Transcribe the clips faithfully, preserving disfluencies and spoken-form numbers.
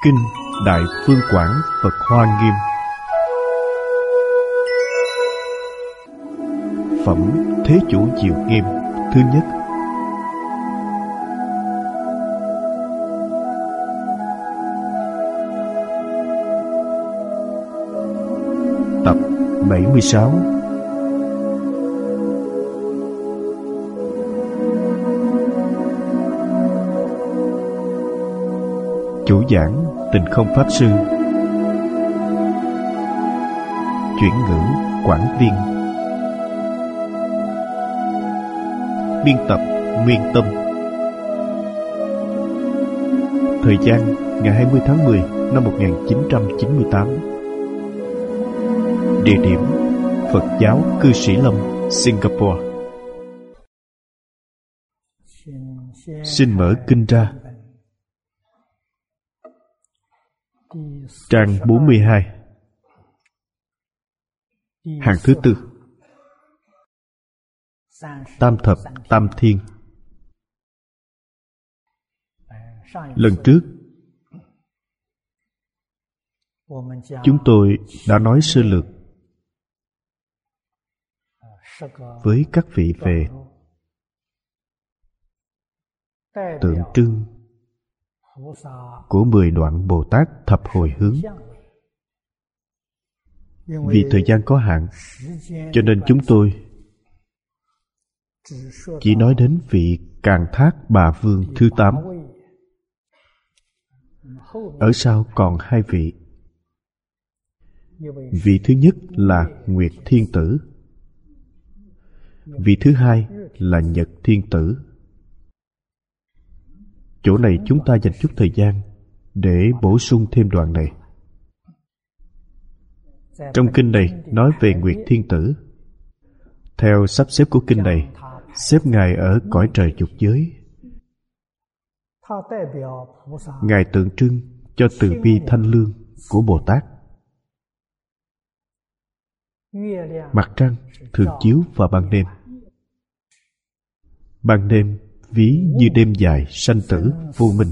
Kinh Đại Phương Quảng Phật Hoa Nghiêm. Phẩm Thế Chủ Diệu Nghiêm thứ nhất. Tập bảy mươi sáu. Chủ giảng Tịnh Không Pháp Sư. Chuyển ngữ Quảng Viên. Biên tập Nguyên Tâm. Thời gian ngày hai mươi tháng mười năm một nghìn chín trăm chín mươi tám. Địa điểm Phật giáo Cư Sĩ Lâm, Singapore. Xin mở kinh ra. Trang bốn mươi hai, hàng thứ tư. Tam thập tam thiên. Lần trước chúng tôi đã nói sơ lược với các vị về tượng trưng của mười đoạn Bồ Tát thập hồi hướng. Vì thời gian có hạn, cho nên chúng tôi chỉ nói đến vị Càn Thác Bà Vương thứ tám. Ở sau còn hai vị. Vị thứ nhất là Nguyệt Thiên Tử, vị thứ hai là Nhật Thiên Tử. Chỗ này chúng ta dành chút thời gian để bổ sung thêm đoạn này. Trong kinh này nói về Nguyệt Thiên Tử. Theo sắp xếp của kinh này, xếp Ngài ở cõi trời dục giới. Ngài tượng trưng cho từ bi thanh lương của Bồ Tát. Mặt trăng thường chiếu vào ban đêm. Ban đêm ví như đêm dài sanh tử vô minh.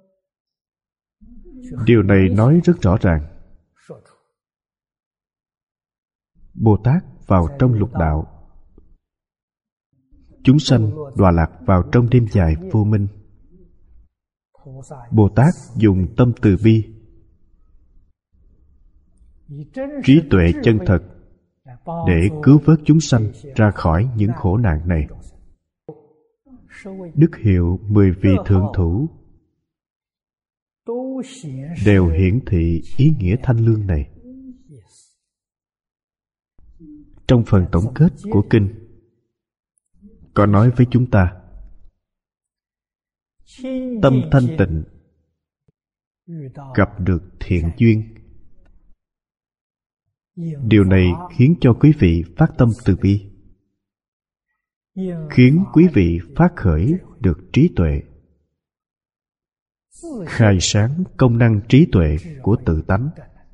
Điều này nói rất rõ ràng. Bồ Tát vào trong lục đạo, chúng sanh đọa lạc vào trong đêm dài vô minh. Bồ Tát dùng tâm từ bi, trí tuệ chân thật để cứu vớt chúng sanh ra khỏi những khổ nạn này. Đức hiệu mười vị thượng thủ đều hiển thị ý nghĩa thanh lương này. Trong phần tổng kết của kinh có nói với chúng ta: tâm thanh tịnh, gặp được thiện duyên. Điều này khiến cho quý vị phát tâm từ bi, khiến quý vị phát khởi được trí tuệ, khai sáng công năng trí tuệ của tự tánh.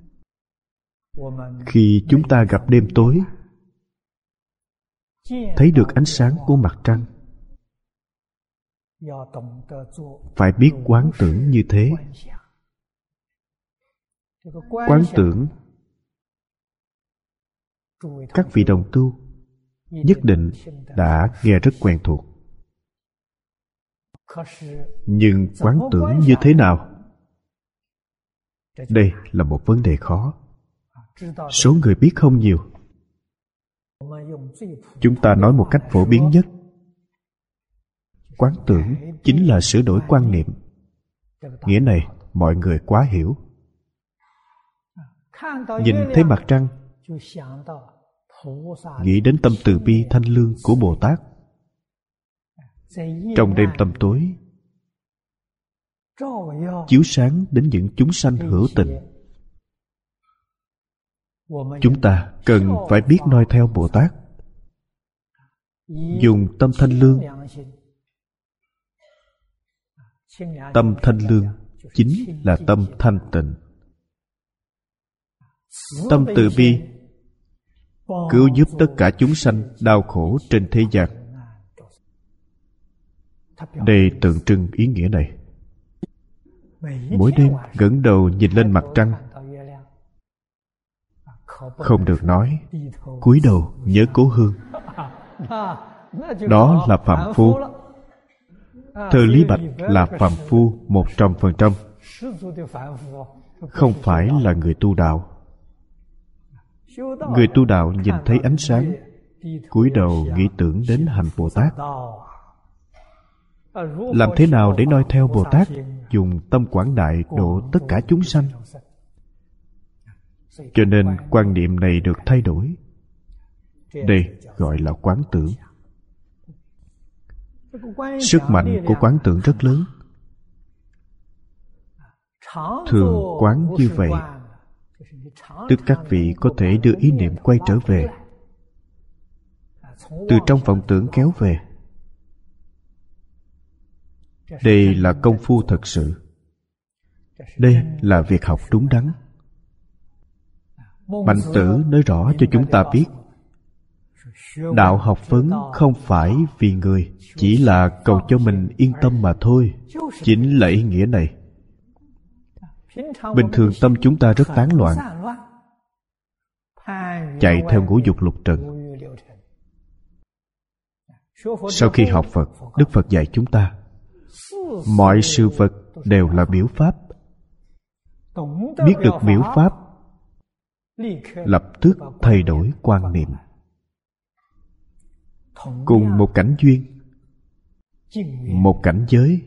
Khi chúng ta gặp đêm tối, thấy được ánh sáng của mặt trăng, phải biết quán tưởng như thế. Quán tưởng, các vị đồng tu nhất định đã nghe rất quen thuộc. Nhưng quán tưởng như thế nào? Đây là một vấn đề khó. Số người biết không nhiều. Chúng ta nói một cách phổ biến nhất. Quán tưởng chính là sửa đổi quan niệm. Nghĩa này mọi người quá hiểu. Nhìn thấy mặt trăng, nghĩ đến tâm từ bi thanh lương của Bồ Tát. Trong đêm tăm tối, chiếu sáng đến những chúng sanh hữu tình. Chúng ta cần phải biết noi theo Bồ Tát, dùng tâm thanh lương. Tâm thanh lương chính là tâm thanh tịnh. Tâm từ bi cứu giúp tất cả chúng sanh đau khổ trên thế gian. Đây tượng trưng ý nghĩa này. mỗi đêm ngẩng đầu nhìn lên mặt trăng. Không được nói cúi đầu nhớ cố hương. Đó là phàm phu. Thơ Lý Bạch là phàm phu một trăm phần trăm, không phải là người tu đạo. Người tu đạo nhìn thấy ánh sáng, cúi đầu nghĩ tưởng đến hành Bồ Tát. Làm thế nào để noi theo Bồ Tát, dùng tâm quảng đại độ tất cả chúng sanh? Cho nên quan niệm này được thay đổi. Đây gọi là quán tưởng. Sức mạnh của quán tưởng rất lớn. Thường quán như vậy, tức các vị có thể đưa ý niệm quay trở về, từ trong vọng tưởng kéo về. Đây là công phu thật sự. Đây là việc học đúng đắn. Mạnh Tử nói rõ cho chúng ta biết, đạo học vấn không phải vì người, chỉ là cầu cho mình yên tâm mà thôi. Chính là ý nghĩa này. Bình thường tâm chúng ta rất tán loạn, chạy theo ngũ dục lục trần. Sau khi học Phật, Đức Phật dạy chúng ta, mọi sự vật đều là biểu pháp. Biết được biểu pháp, lập tức thay đổi quan niệm. Cùng một cảnh duyên, một cảnh giới,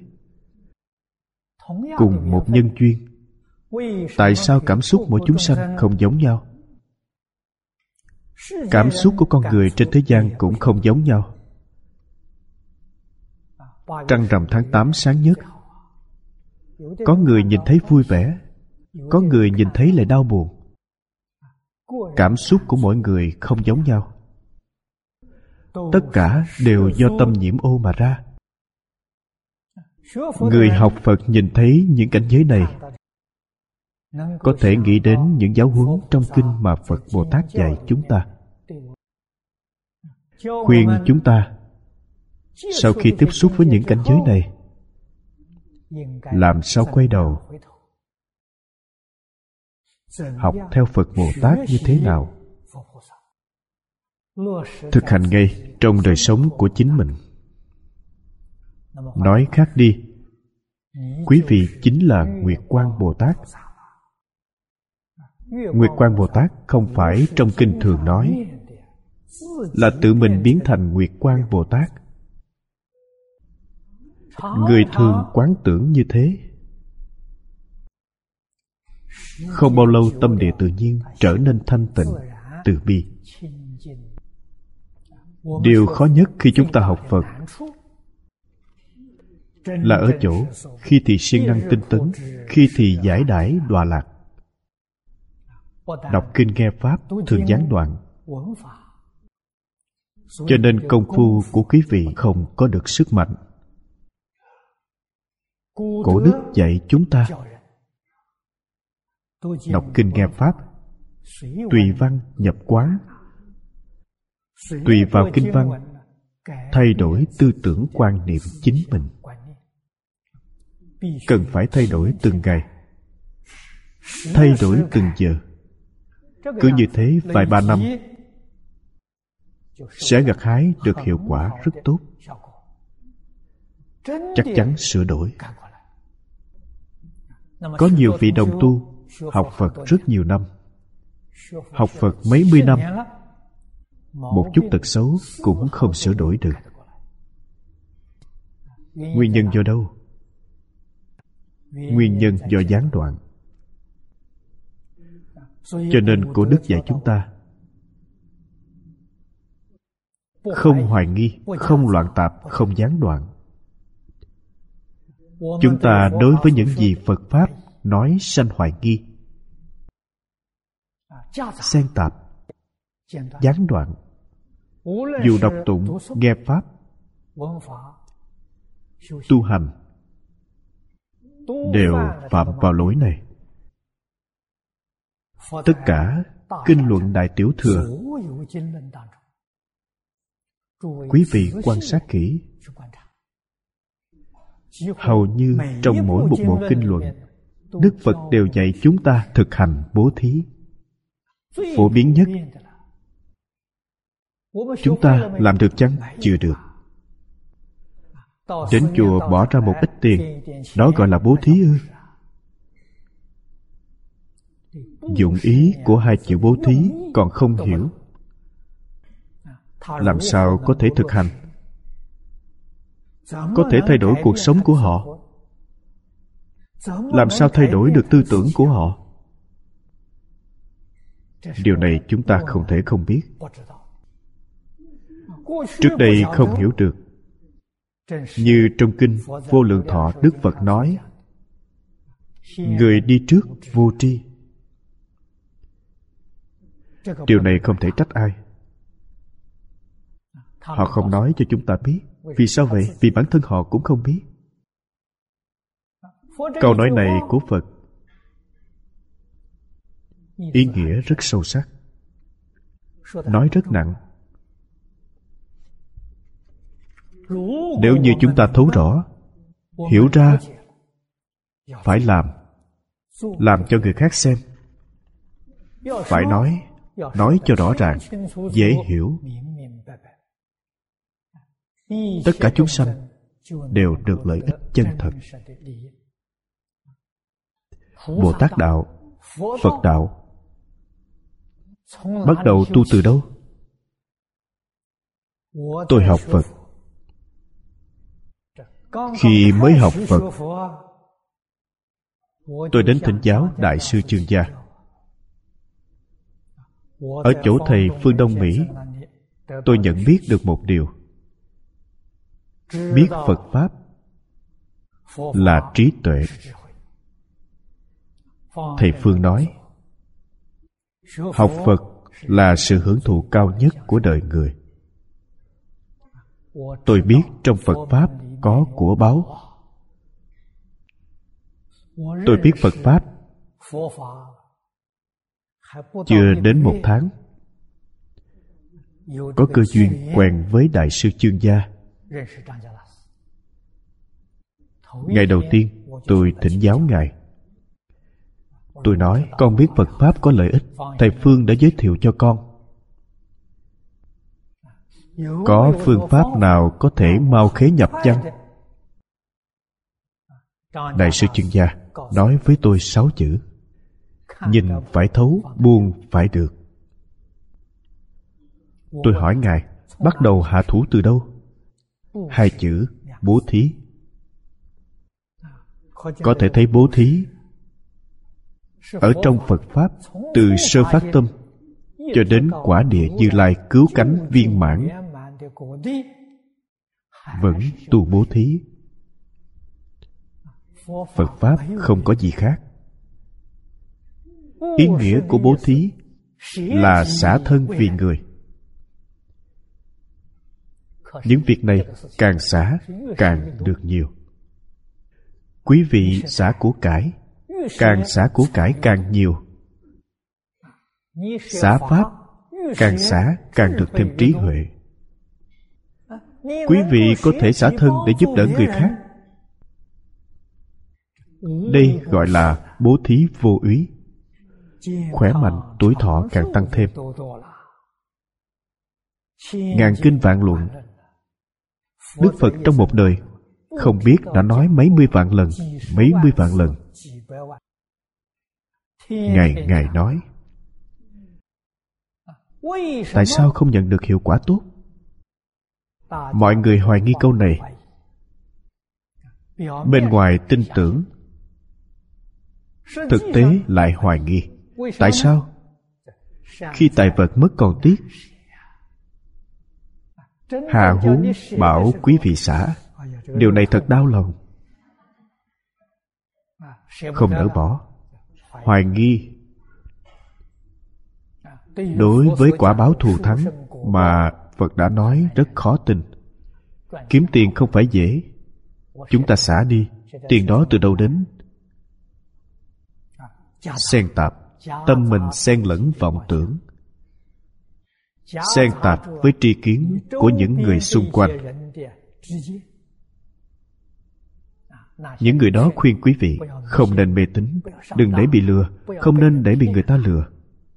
cùng một nhân duyên, tại sao cảm xúc mỗi chúng sanh không giống nhau? Cảm xúc của con người trên thế gian cũng không giống nhau. Trăng rằm tháng tám sáng nhất, có người nhìn thấy vui vẻ, có người nhìn thấy lại đau buồn. Cảm xúc của mỗi người không giống nhau. Tất cả đều do tâm nhiễm ô mà ra. Người học Phật nhìn thấy những cảnh giới này, có thể nghĩ đến những giáo huấn trong kinh mà Phật Bồ Tát dạy chúng ta, khuyên chúng ta sau khi tiếp xúc với những cảnh giới này, làm sao quay đầu, học theo Phật Bồ Tát như thế nào, thực hành ngay trong đời sống của chính mình. Nói khác đi, quý vị chính là Nguyệt Quang Bồ Tát. Nguyệt Quang Bồ Tát không phải trong kinh thường nói, là tự mình biến thành Nguyệt Quang Bồ Tát. Người thường quán tưởng như thế, không bao lâu tâm địa tự nhiên trở nên thanh tịnh, từ bi. Điều khó nhất khi chúng ta học Phật là ở chỗ khi thì siêng năng tinh tấn, khi thì giải đãi đọa lạc. Đọc kinh nghe pháp thường gián đoạn, cho nên công phu của quý vị không có được sức mạnh. Cổ đức dạy chúng ta đọc kinh nghe pháp, tùy văn nhập quán, tùy vào kinh văn thay đổi tư tưởng quan niệm chính mình. Cần phải thay đổi từng ngày, thay đổi từng giờ. Cứ như thế vài ba năm sẽ gặt hái được hiệu quả rất tốt. Chắc chắn sửa đổi. Có nhiều vị đồng tu học Phật rất nhiều năm, học Phật mấy mươi năm, một chút tật xấu cũng không sửa đổi được. Nguyên nhân do đâu? Nguyên nhân do gián đoạn. Cho nên Cổ Đức dạy chúng ta không hoài nghi, không loạn tạp, không gián đoạn. Chúng ta đối với những gì Phật Pháp nói sanh hoài nghi, xen tạp, gián đoạn, dù đọc tụng, nghe Pháp, tu hành, đều phạm vào lỗi này. Tất cả kinh luận Đại Tiểu Thừa, quý vị quan sát kỹ, Hầu như trong mỗi một bộ kinh luận, Đức Phật đều dạy chúng ta thực hành bố thí. Phổ biến nhất. Chúng ta làm được chăng? Chưa được. Đến chùa bỏ ra một ít tiền, đó gọi là bố thí ư? Dụng ý của hai chữ bố thí còn không hiểu, làm sao có thể thực hành? Có thể thay đổi cuộc sống của họ? Làm sao thay đổi được tư tưởng của họ? Điều này chúng ta không thể không biết. Trước đây không hiểu được. Như trong kinh Vô Lượng Thọ, Đức Phật nói, người đi trước vô tri. Điều này không thể trách ai. Họ không nói cho chúng ta biết. Vì sao vậy? Vì bản thân họ cũng không biết. Câu nói này của Phật ý nghĩa rất sâu sắc, nói rất nặng. Nếu như chúng ta thấu rõ, hiểu ra, phải làm, làm cho người khác xem, phải nói, nói cho rõ ràng, dễ hiểu, tất cả chúng sanh đều được lợi ích chân thật. Bồ Tát đạo, Phật đạo bắt đầu tu từ đâu? Tôi học Phật. Khi mới học Phật, tôi đến thỉnh giáo Đại sư Chương Gia. Ở chỗ thầy phương Đông Mỹ, tôi nhận biết được một điều. Biết Phật Pháp là trí tuệ. Thầy Phương nói, học Phật là sự hưởng thụ cao nhất của đời người. Tôi biết trong Phật Pháp có của báu. Tôi biết Phật Pháp chưa đến một tháng, có cơ duyên quen với Đại sư Chương Gia. Ngày đầu tiên tôi thỉnh giáo Ngài. Tôi nói, con biết Phật Pháp có lợi ích, thầy Phương đã giới thiệu cho con. Có phương pháp nào có thể mau khế nhập chăng? Đại sư Chương Gia nói với tôi sáu chữ: nhìn phải thấu, buông phải được. Tôi hỏi Ngài, bắt đầu hạ thủ từ đâu? Hai chữ bố thí. Có thể thấy bố thí ở trong Phật Pháp, từ sơ phát tâm cho đến quả địa Như Lai cứu cánh viên mãn, vẫn tu bố thí. Phật Pháp không có gì khác. Ý nghĩa của bố thí là xả thân vì người. Những việc này càng xả càng được nhiều. Quý vị xả của cải, càng xả của cải càng nhiều. Xả Pháp, càng xả càng được thêm trí huệ. Quý vị có thể xả thân để giúp đỡ người khác. Đây gọi là bố thí vô úy. Khỏe mạnh, tuổi thọ càng tăng thêm. Ngàn kinh vạn luận, Đức Phật trong một đời không biết đã nói mấy mươi vạn lần, mấy mươi vạn lần. Ngày Ngài nói, tại sao không nhận được hiệu quả tốt? Mọi người hoài nghi câu này. Bên ngoài tin tưởng, thực tế lại hoài nghi. Tại sao? Khi tài vật mất còn tiếc. Hà huống bảo quý vị xả. Điều này thật đau lòng. Không nỡ bỏ. Hoài nghi. Đối với quả báo thù thắng mà Phật đã nói rất khó tin. Kiếm tiền không phải dễ. Chúng ta xả đi. Tiền đó từ đâu đến? Xen tạp. Tâm mình xen lẫn vọng tưởng, xen tạp với tri kiến của những người xung quanh. Những người đó khuyên quý vị không nên mê tín, đừng để bị lừa, không nên để bị người ta lừa.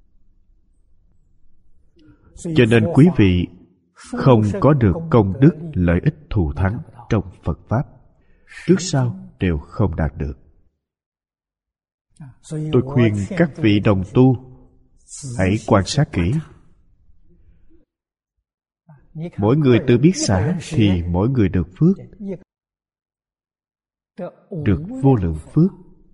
Cho nên quý vị không có được công đức lợi ích thù thắng trong Phật Pháp, trước sau đều không đạt được. Tôi khuyên các vị đồng tu hãy quan sát kỹ. Mỗi người tự biết xả thì mỗi người được phước, được vô lượng phước.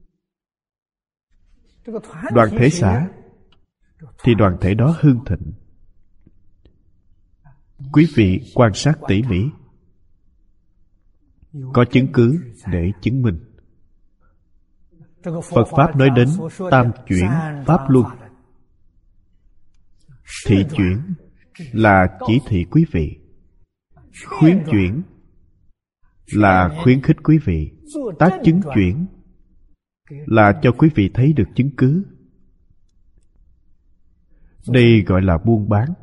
Đoàn thể xả thì đoàn thể đó hưng thịnh. Quý vị quan sát tỉ mỉ, có chứng cứ để chứng minh. Phật Pháp nói đến tam chuyển Pháp Luân. Thị chuyển là chỉ thị quý vị, khuyến chuyển là khuyến khích quý vị, tác chứng chuyển là cho quý vị thấy được chứng cứ. Đây gọi là buôn bán.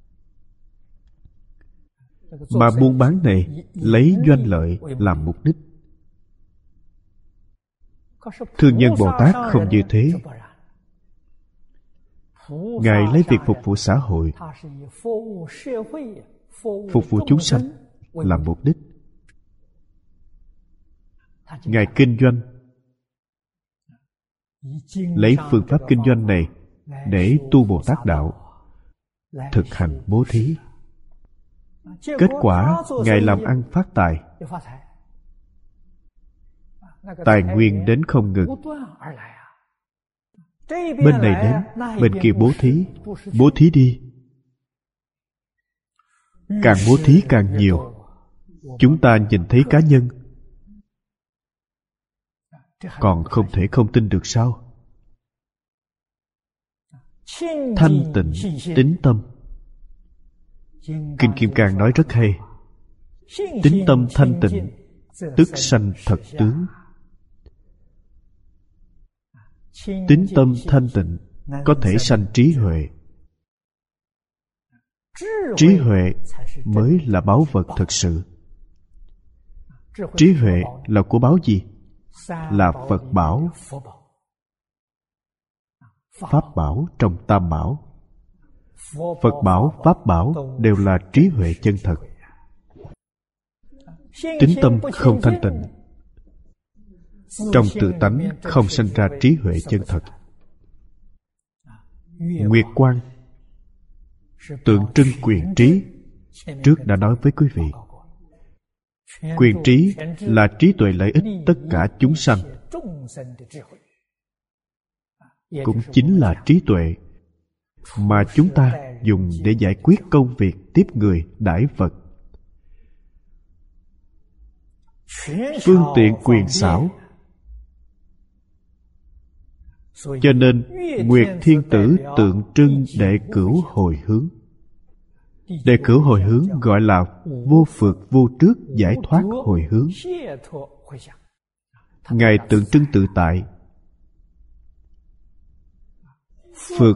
Mà buôn bán này lấy doanh lợi làm mục đích. Thương nhân Bồ Tát không như thế. Ngài lấy việc phục vụ xã hội, phục vụ chúng sanh làm mục đích. Ngài kinh doanh, lấy phương pháp kinh doanh này để tu Bồ Tát đạo, thực hành bố thí. Kết quả Ngài làm ăn phát tài, tài nguyên đến không ngừng. Bên này đến, bên kia bố thí. Bố thí đi. Càng bố thí càng nhiều. Chúng ta nhìn thấy cá nhân, còn không thể không tin được sao? Thanh tịnh tín tâm. Kinh Kim Cang nói rất hay. Tín tâm thanh tịnh, tức sanh thật tướng. Tín tâm thanh tịnh có thể sanh trí huệ. Trí huệ mới là báu vật thực sự. Trí huệ là của báu gì? Là Phật bảo, Pháp bảo trong Tam Bảo. Phật bảo, Pháp bảo đều là trí huệ chân thật. Tín tâm không thanh tịnh, trong tự tánh không sanh ra trí huệ chân thật. Nguyệt quang tượng trưng quyền trí. Trước đã nói với quý vị, quyền trí là trí tuệ lợi ích tất cả chúng sanh, cũng chính là trí tuệ mà chúng ta dùng để giải quyết công việc tiếp người đãi vật. Phương tiện quyền xảo. Cho nên Nguyệt Thiên Tử tượng trưng đệ cửu hồi hướng. Đệ cửu hồi hướng gọi là vô phượt vô trước giải thoát hồi hướng. Ngài tượng trưng tự tại. Phượt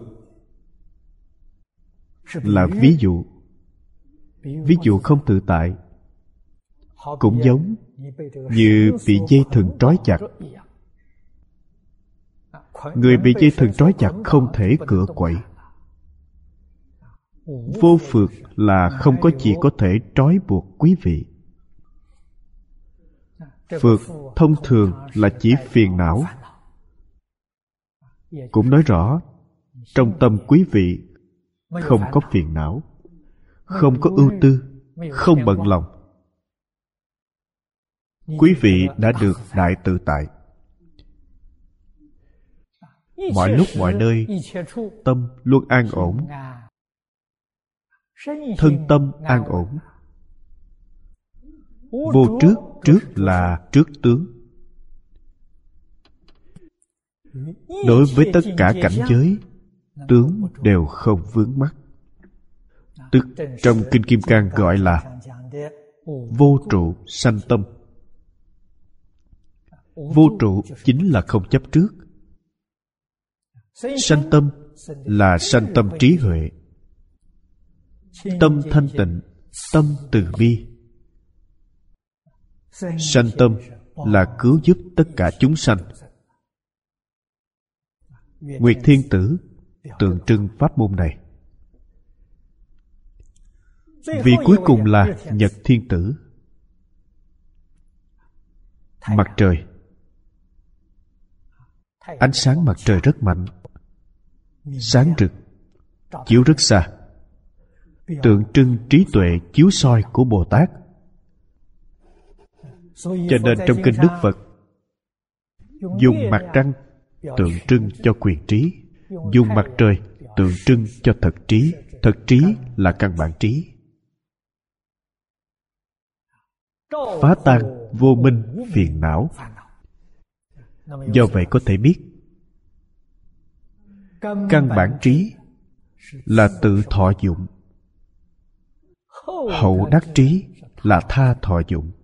là ví dụ. Ví dụ không tự tại, cũng giống như bị dây thừng trói chặt. Người bị dây thừng trói chặt không thể cựa quậy. Vô phượt là không có gì có thể trói buộc quý vị. Phượt thông thường là chỉ phiền não. Cũng nói rõ, trong tâm quý vị không có phiền não, không có ưu tư, không bận lòng. Quý vị đã được đại tự tại. Mọi lúc mọi nơi, tâm luôn an ổn, thân tâm an ổn. Vô trước, trước là trước tướng. Đối với tất cả cảnh giới, tướng đều không vướng mắc. Tức trong Kinh Kim Cang gọi là vô trụ sanh tâm. Vô trụ chính là không chấp trước. Sanh tâm là sanh tâm trí huệ. Tâm thanh tịnh, tâm từ bi. Sanh tâm là cứu giúp tất cả chúng sanh. Nguyệt Thiên Tử tượng trưng pháp môn này. Vị cuối cùng là Nhật Thiên Tử, mặt trời. Ánh sáng mặt trời rất mạnh, sáng rực, chiếu rất xa, tượng trưng trí tuệ chiếu soi của Bồ Tát. Cho nên trong kinh Đức Phật dùng mặt trăng tượng trưng cho quyền trí, dùng mặt trời tượng trưng cho thật trí. Thật trí là căn bản trí, phá tan vô minh phiền não. Do vậy có thể biết căn bản trí là tự thọ dụng, hậu đắc trí là tha thọ dụng.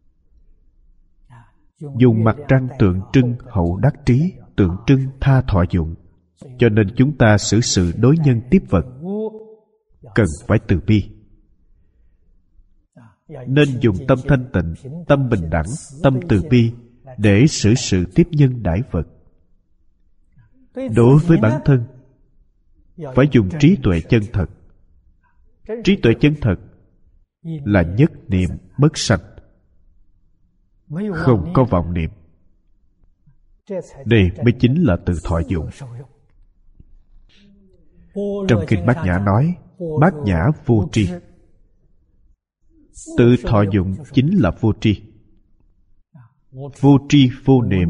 Dùng mặt trăng tượng trưng hậu đắc trí, tượng trưng tha thọ dụng. Cho nên chúng ta xử sự đối nhân tiếp vật cần phải từ bi, nên dùng tâm thanh tịnh, tâm bình đẳng, tâm từ bi để xử sự tiếp nhân đãi vật. Đối với bản thân phải dùng trí tuệ chân thật. Trí tuệ chân thật là nhất niệm bất sanh, không có vọng niệm. Đây mới chính là tự thọ dụng. Trong kinh Bát Nhã nói Bát Nhã vô tri. Tự thọ dụng chính là vô tri. Vô tri vô niệm,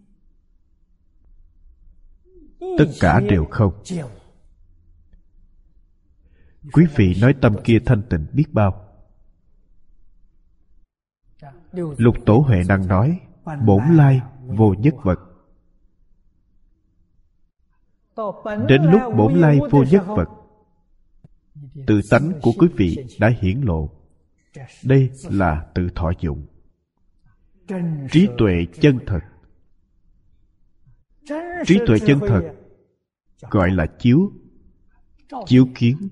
tất cả đều không. Quý vị nói tâm kia thanh tịnh biết bao. Lục Tổ Huệ Năng nói bổn lai vô nhất vật. Đến lúc bổn lai vô nhất vật, tự tánh của quý vị đã hiển lộ. Đây là tự thọ dụng. Trí tuệ chân thật. Trí tuệ chân thật gọi là chiếu, chiếu kiến.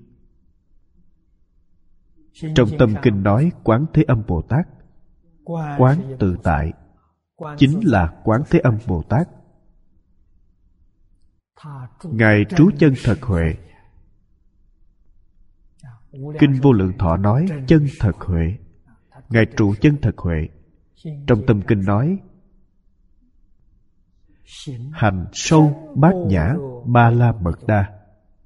Trong tâm kinh nói Quán Thế Âm Bồ Tát. Quán tự tại chính là Quán Thế Âm Bồ Tát. Ngài trú chân thật huệ. Kinh Vô Lượng Thọ nói chân thật huệ. Ngài trụ chân thật huệ. Trong tâm kinh nói hành sâu bát nhã ba la mật đa.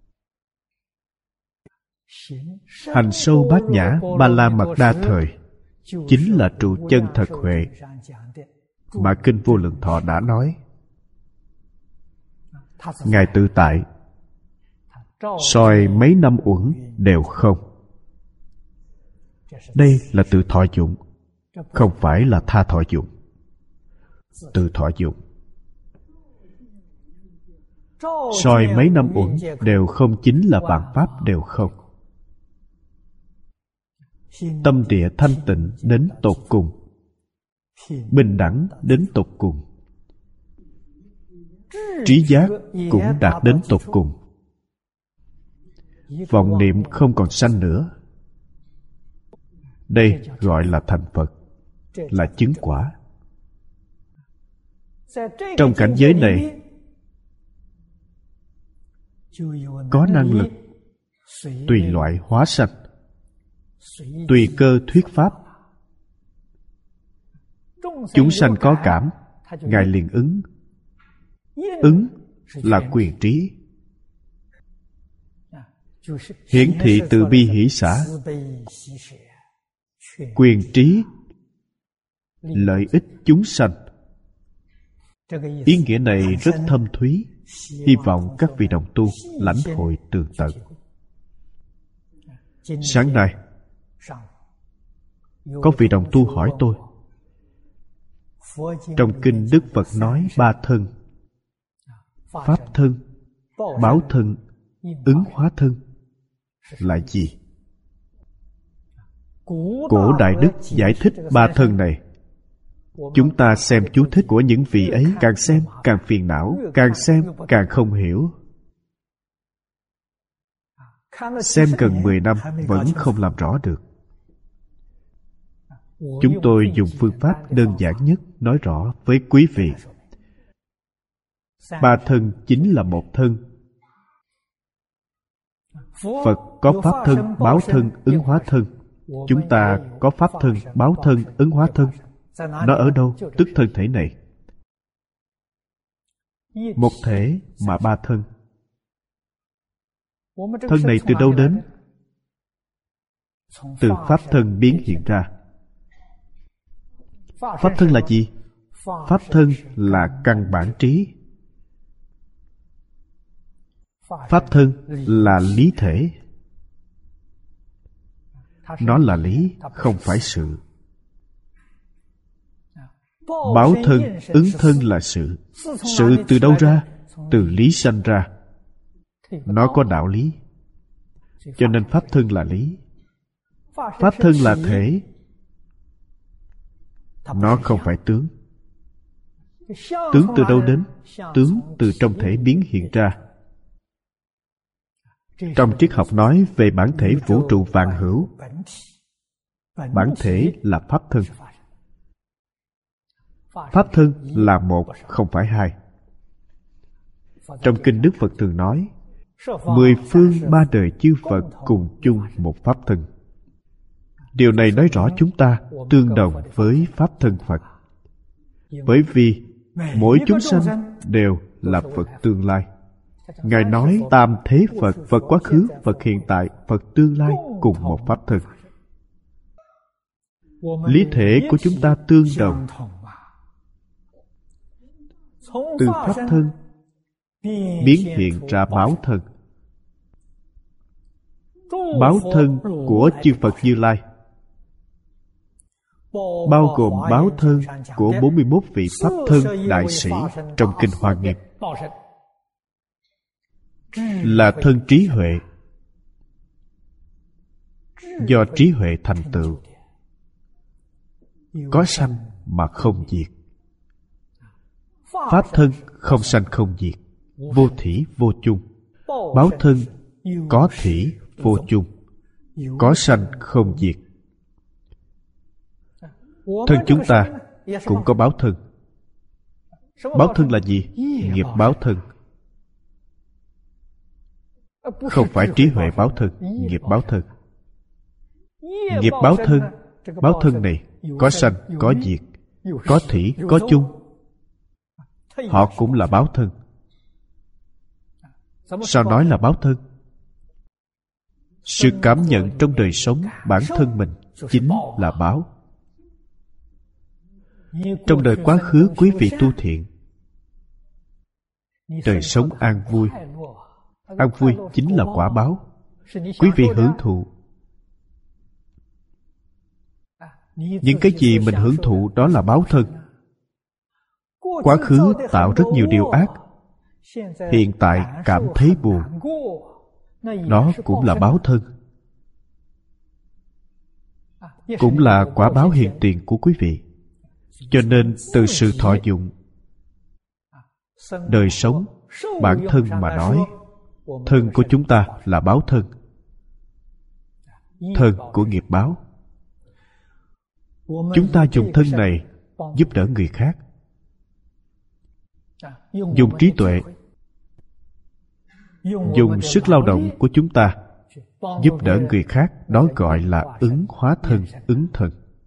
Hành sâu bát nhã ba la mật đa thời chính là trụ chân thật huệ mà kinh Vô Lượng Thọ đã nói. Ngài tự tại, soi mấy năm uẩn đều không. Đây là tự thọ dụng, không phải là tha thọ dụng. Tự thọ dụng. Soi mấy năm uẩn đều không chính là vạn pháp đều không. Tâm địa thanh tịnh đến tột cùng, bình đẳng đến tột cùng, trí giác cũng đạt đến tột cùng. Vọng niệm không còn sanh nữa. Đây gọi là thành Phật, là chứng quả. Trong cảnh giới này có năng lực tùy loại hóa sanh, tùy cơ thuyết pháp. Chúng sanh có cảm, Ngài liền ứng. Ứng là quyền trí. Hiển thị từ bi hỷ xả. Quyền trí lợi ích chúng sanh. Ý nghĩa này rất thâm thúy, hy vọng các vị đồng tu lãnh hội tường tận. Sáng nay có vị đồng tu hỏi tôi, trong kinh Đức Phật nói ba thân: pháp thân, báo thân, ứng hóa thân là gì? Cổ Đại Đức giải thích ba thân này. Chúng ta xem chú thích của những vị ấy, càng xem càng phiền não, càng xem càng không hiểu. Xem gần mười năm vẫn không làm rõ được. Chúng tôi dùng phương pháp đơn giản nhất nói rõ với quý vị. Ba thân chính là một thân. Phật có pháp thân, báo thân, ứng hóa thân. Chúng ta có pháp thân, báo thân, ứng hóa thân. Nó ở đâu? Tức thân thể này. Một thể mà ba thân. Thân này từ đâu đến? Từ pháp thân biến hiện ra. Pháp thân là gì? Pháp thân là căn bản trí. Pháp thân là lý thể. Nó là lý, không phải sự. Báo thân, ứng thân là sự. Sự từ đâu ra? Từ lý sanh ra. Nó có đạo lý. Cho nên pháp thân là lý. Pháp thân là thể. Nó không phải tướng. Tướng từ đâu đến? Tướng từ trong thể biến hiện ra. Trong triết học nói về bản thể vũ trụ vạn hữu. Bản thể là pháp thân. Pháp thân là một, không phải hai. Trong kinh Đức Phật thường nói, mười phương ba đời chư Phật cùng chung một pháp thân. Điều này nói rõ chúng ta tương đồng với pháp thân Phật. Bởi vì mỗi chúng sanh đều là Phật tương lai. Ngài nói tam thế Phật, Phật quá khứ, Phật hiện tại, Phật tương lai cùng một pháp thân. Lý thể của chúng ta tương đồng. Từ pháp thân biến hiện ra báo thân. Báo thân của chư Phật Như Lai bao gồm báo thân của bốn mươi mốt vị pháp thân đại sĩ trong kinh Hoa Nghiêm, là thân trí huệ. Do trí huệ thành tựu, có sanh mà không diệt. Pháp thân không sanh không diệt, vô thỉ vô chung. Báo thân có thỉ vô chung, có sanh không diệt. Thân chúng ta cũng có báo thân. Báo thân là gì? Nghiệp báo thân. Không phải trí huệ báo thân, nghiệp báo thân. Nghiệp báo thân, báo thân này có sanh, có diệt, có thỉ, có chung. Họ cũng là báo thân. Sao nói là báo thân? Sự cảm nhận trong đời sống bản thân mình chính là báo. Trong đời quá khứ quý vị tu thiện, đời sống an vui. An vui chính là quả báo. Quý vị hưởng thụ. Những cái gì mình hưởng thụ đó là báo thân. Quá khứ tạo rất nhiều điều ác, hiện tại cảm thấy buồn, đó cũng là báo thân. Cũng là quả báo hiện tiền của quý vị. Cho nên từ sự thọ dụng, đời sống, bản thân mà nói, thân của chúng ta là báo thân. Thân của nghiệp báo. Chúng ta dùng thân này giúp đỡ người khác. Dùng trí tuệ, dùng sức lao động của chúng ta giúp đỡ người khác, đó gọi là ứng hóa thân, ứng thân.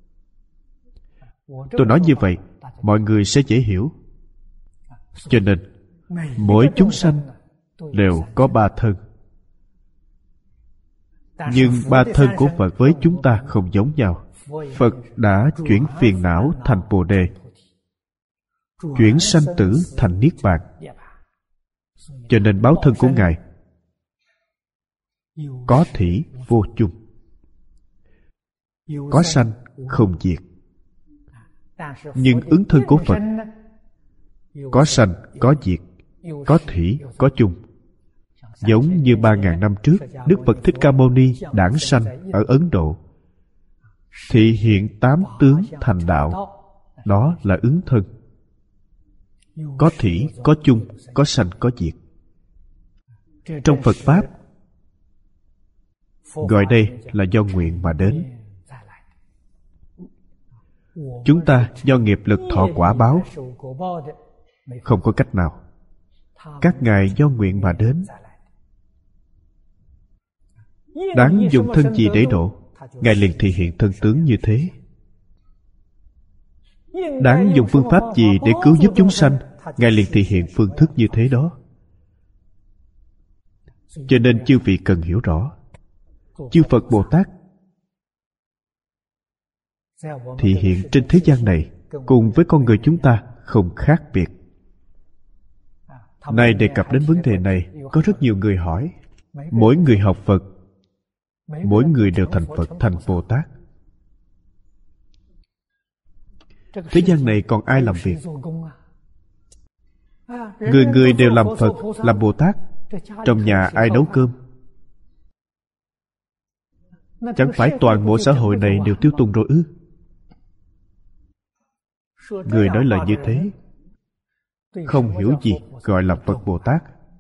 Tôi nói như vậy, mọi người sẽ dễ hiểu. Cho nên, mỗi chúng sanh đều có ba thân. Nhưng ba thân của Phật với chúng ta không giống nhau. Phật đã chuyển phiền não thành Bồ Đề, chuyển sanh tử thành Niết Bàn. Cho nên báo thân của Ngài có thỉ vô chung, có sanh không diệt. Nhưng ứng thân của Phật có sanh, có diệt, có thỉ, có chung. Giống như ba ngàn năm trước, Đức Phật Thích Ca Mâu Ni đản sanh ở Ấn Độ, thị hiện tám tướng thành đạo. Đó là ứng thân. Có thỉ, có chung, có sanh, có diệt. Trong Phật Pháp, gọi đây là do nguyện mà đến. Chúng ta do nghiệp lực thọ quả báo, không có cách nào. Các ngài do nguyện mà đến. Đáng dùng thân gì để độ, ngài liền thị hiện thân tướng như thế. Đáng dùng phương pháp gì để cứu giúp chúng sanh, ngài liền thị hiện phương thức như thế đó. Cho nên chư vị cần hiểu rõ, chư Phật Bồ Tát thị hiện trên thế gian này cùng với con người chúng ta không khác biệt. Nay đề cập đến vấn đề này, có rất nhiều người hỏi. Mỗi người học Phật, mỗi người đều thành Phật, thành Bồ Tát. Thế gian này còn ai làm việc? Người người đều làm Phật, làm Bồ Tát. Trong nhà ai nấu cơm? Chẳng phải toàn bộ xã hội này đều tiêu tùng rồi ư? Người nói lời như thế không hiểu gì gọi là Phật Bồ Tát.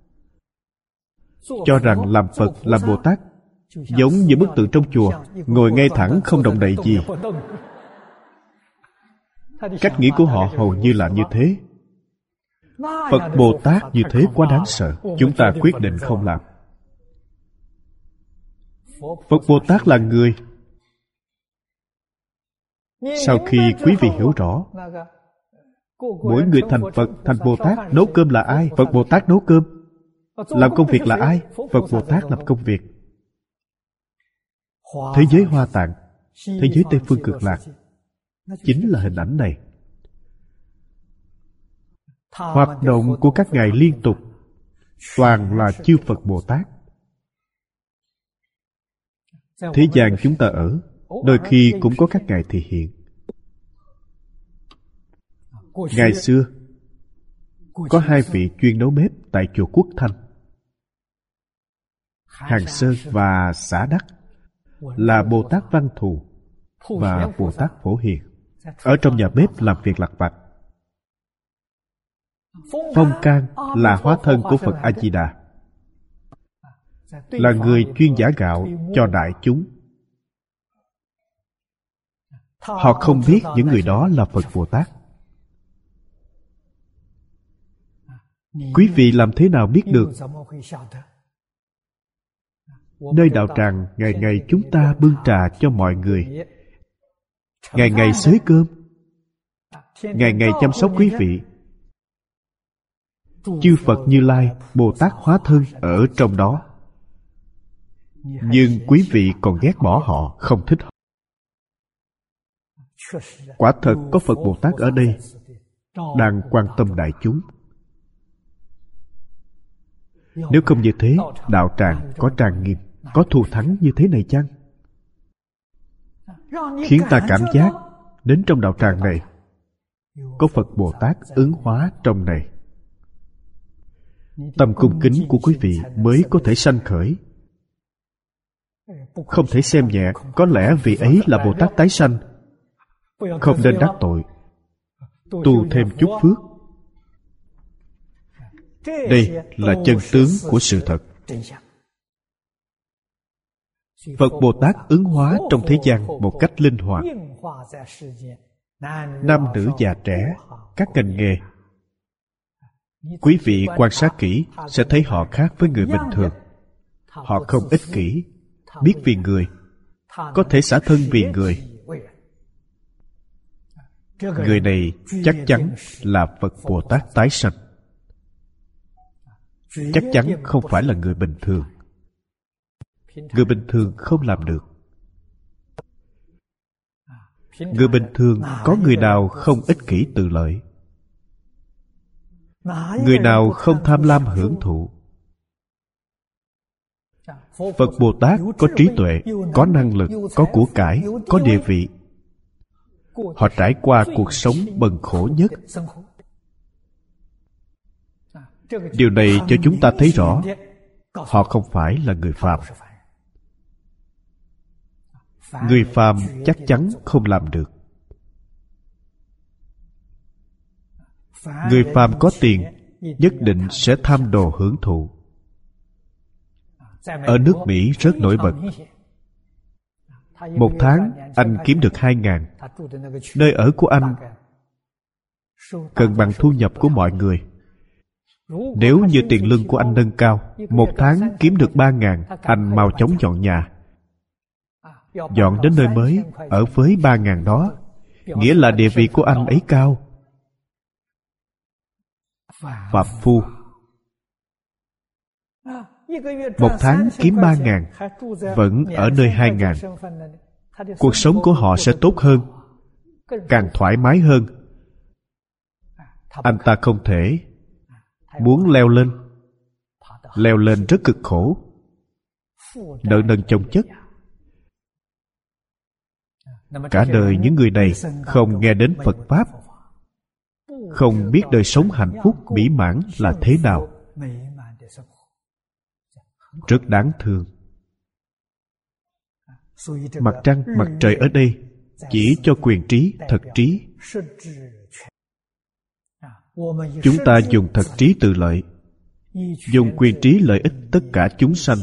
Cho rằng làm Phật, làm Bồ Tát giống như bức tượng trong chùa, ngồi ngay thẳng không động đậy gì. Cách nghĩ của họ hầu như là như thế. Phật Bồ Tát như thế quá đáng sợ, chúng ta quyết định không làm. Phật Bồ Tát là người. Sau khi quý vị hiểu rõ, mỗi người thành Phật, thành Bồ Tát, nấu cơm là ai? Phật Bồ Tát nấu cơm. Làm công việc là ai? Phật Bồ Tát làm công việc. Thế giới Hoa Tạng, thế giới Tây Phương Cực Lạc chính là hình ảnh này. Hoạt động của các ngài liên tục toàn là chư Phật Bồ Tát. Thế gian chúng ta ở, đôi khi cũng có các ngài thị hiện. Ngày xưa có hai vị chuyên nấu bếp tại chùa Quốc Thanh, Hàng Sơn và Xã Đắc, là Bồ Tát Văn Thù và Bồ Tát Phổ Hiền. Ở trong nhà bếp làm việc lặt vặt. Phong Can là hóa thân của Phật A Di Đà, là người chuyên giã gạo cho đại chúng. Họ không biết những người đó là Phật Bồ Tát. Quý vị làm thế nào biết được? Nơi đạo tràng, ngày ngày chúng ta bưng trà cho mọi người, ngày ngày xới cơm, ngày ngày chăm sóc quý vị. Chư Phật Như Lai, Bồ Tát hóa thân ở trong đó. Nhưng quý vị còn ghét bỏ họ, không thích họ. Quả thật có Phật Bồ Tát ở đây đang quan tâm đại chúng. Nếu không như thế, đạo tràng có trang nghiêm, có thù thắng như thế này chăng? Khiến ta cảm giác đến trong đạo tràng này có Phật Bồ Tát ứng hóa trong này. Tâm cung kính của quý vị mới có thể sanh khởi. Không thể xem nhẹ, có lẽ vị ấy là Bồ Tát tái sanh. Không nên đắc tội, tu thêm chút phước. Đây là chân tướng của sự thật. Phật Bồ Tát ứng hóa trong thế gian một cách linh hoạt. Nam nữ già trẻ, các ngành nghề. Quý vị quan sát kỹ sẽ thấy họ khác với người bình thường. Họ không ích kỷ, biết vì người, có thể xả thân vì người. Người này chắc chắn là Phật Bồ Tát tái sanh. Chắc chắn không phải là người bình thường. Người bình thường không làm được. Người bình thường có người nào không ích kỷ tự lợi? Người nào không tham lam hưởng thụ? Phật Bồ Tát có trí tuệ, có năng lực, có của cải, có địa vị. Họ trải qua cuộc sống bần khổ nhất. Điều này cho chúng ta thấy rõ họ không phải là người phàm. Người phàm chắc chắn không làm được. Người phàm có tiền nhất định sẽ tham đồ hưởng thụ. Ở nước Mỹ rất nổi bật. Một tháng anh kiếm được hai ngàn. Nơi ở của anh cần bằng thu nhập của mọi người. Nếu như tiền lương của anh nâng cao, một tháng kiếm được ba ngàn, anh mau chóng dọn nhà. Dọn đến nơi mới, ở với ba ngàn đó, nghĩa là địa vị của anh ấy cao. Phạm phu một tháng kiếm ba ngàn, vẫn ở nơi hai ngàn. Cuộc sống của họ sẽ tốt hơn, càng thoải mái hơn. Anh ta không thể muốn leo lên. Leo lên rất cực khổ, nợ nần chồng chất. Cả đời những người này không nghe đến Phật Pháp, không biết đời sống hạnh phúc mỹ mãn là thế nào. Rất đáng thương. Mặt trăng, mặt trời ở đây chỉ cho quyền trí, thật trí. Chúng ta dùng thật trí tự lợi, dùng quyền trí lợi ích tất cả chúng sanh.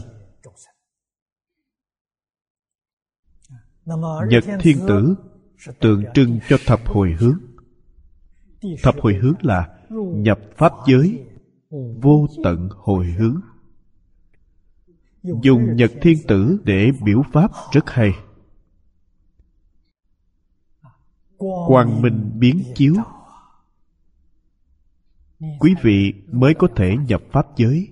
Nhật thiên tử tượng trưng cho thập hồi hướng. Thập hồi hướng là nhập pháp giới, vô tận hồi hướng. Dùng nhật thiên tử để biểu pháp rất hay. Quang minh biến chiếu, quý vị mới có thể nhập pháp giới.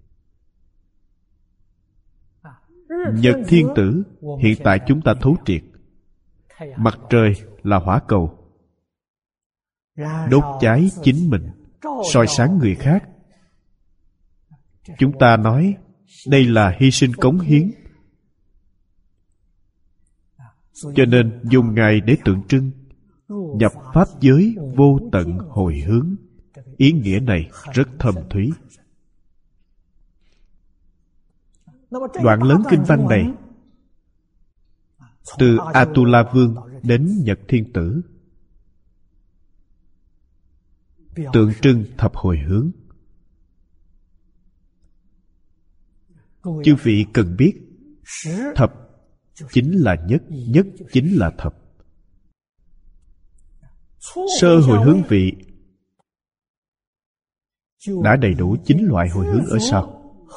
Nhật thiên tử hiện tại chúng ta thấu triệt. Mặt trời là hỏa cầu, đốt cháy chính mình, soi sáng người khác. Chúng ta nói đây là hy sinh cống hiến, cho nên dùng Ngài để tượng trưng nhập pháp giới vô tận hồi hướng. Ý nghĩa này rất thâm thúy. Đoạn lớn kinh văn này, từ Atula Vương đến Nhật Thiên Tử, tượng trưng thập hồi hướng. Chư vị cần biết, thập chính là nhất, nhất chính là thập. Sơ hồi hướng vị đã đầy đủ chín loại hồi hướng ở sau.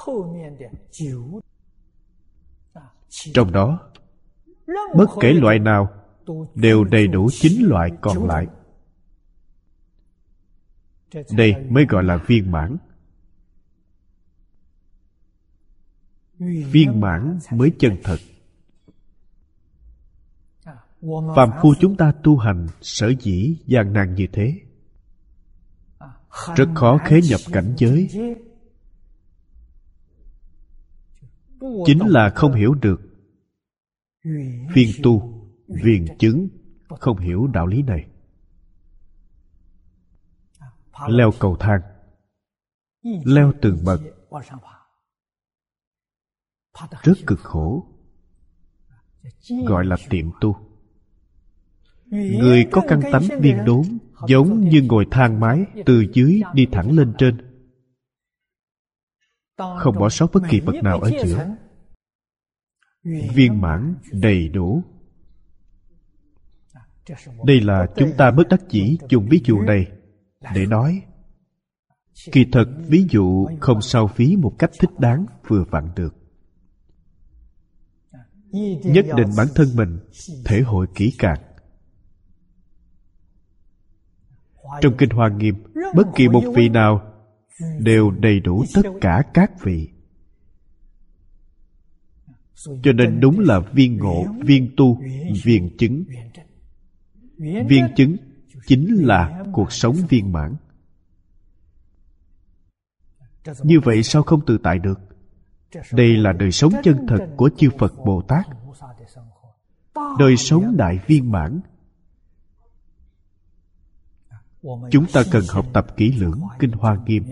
Trong đó, bất kể loại nào đều đầy đủ chín loại còn lại. Đây mới gọi là viên mãn. Viên mãn mới chân thật. Phàm phu chúng ta tu hành sở dĩ gian nan như thế, rất khó khế nhập cảnh giới, chính là không hiểu được viên tu, viên chứng, không hiểu đạo lý này. Leo cầu thang, leo từng bậc, rất cực khổ, gọi là tiệm tu. Người có căn tánh điên đốn, giống như ngồi thang máy từ dưới đi thẳng lên trên, không bỏ sót bất kỳ bậc nào ở giữa. Viên mãn đầy đủ. Đây là chúng ta bất đắc dĩ dùng ví dụ này để nói. Kỳ thật ví dụ không sao phí một cách thích đáng vừa vặn được. Nhất định bản thân mình thể hội kỹ càng. Trong Kinh Hoa Nghiêm, bất kỳ một vị nào đều đầy đủ tất cả các vị. Cho nên đúng là viên ngộ, viên tu, viên chứng. Viên chứng chính là cuộc sống viên mãn. Như vậy sao không tự tại được? Đây là đời sống chân thật của chư Phật Bồ Tát. Đời sống đại viên mãn. Chúng ta cần học tập kỹ lưỡng Kinh Hoa Nghiêm.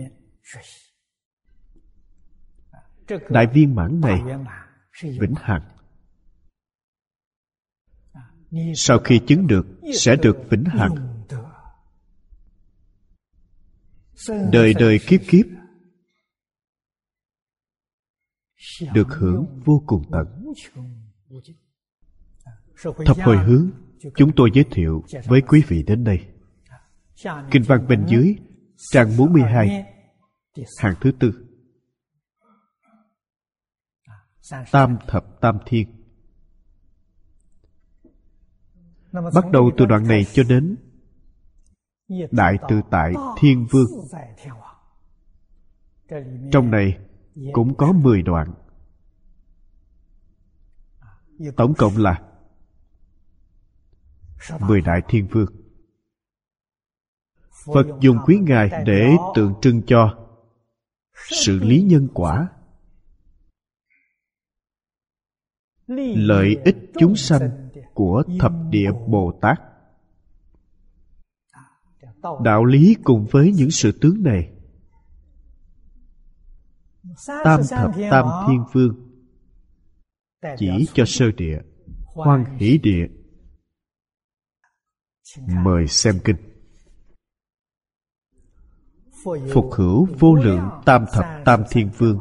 Đại viên mãn này vĩnh hằng. Sau khi chứng được sẽ được vĩnh hằng. Đời đời kiếp kiếp được hưởng vô cùng tận. Thập hồi hướng chúng tôi giới thiệu với quý vị đến đây. Kinh văn bên dưới, trang bốn mươi hai, hàng thứ tư. Tam thập tam thiên. Bắt đầu từ đoạn này cho đến Đại Tự Tại Thiên Vương. Trong này cũng có mười đoạn. Tổng cộng là mười Đại Thiên Vương. Phật dùng quý ngài để tượng trưng cho sự lý nhân quả, lợi ích chúng sanh của thập địa Bồ Tát. Đạo lý cùng với những sự tướng này, Tam thập tam thiên vương chỉ cho sơ địa, hoan hỷ địa. Mời xem kinh. Phục hữu vô lượng tam thập tam thiên vương.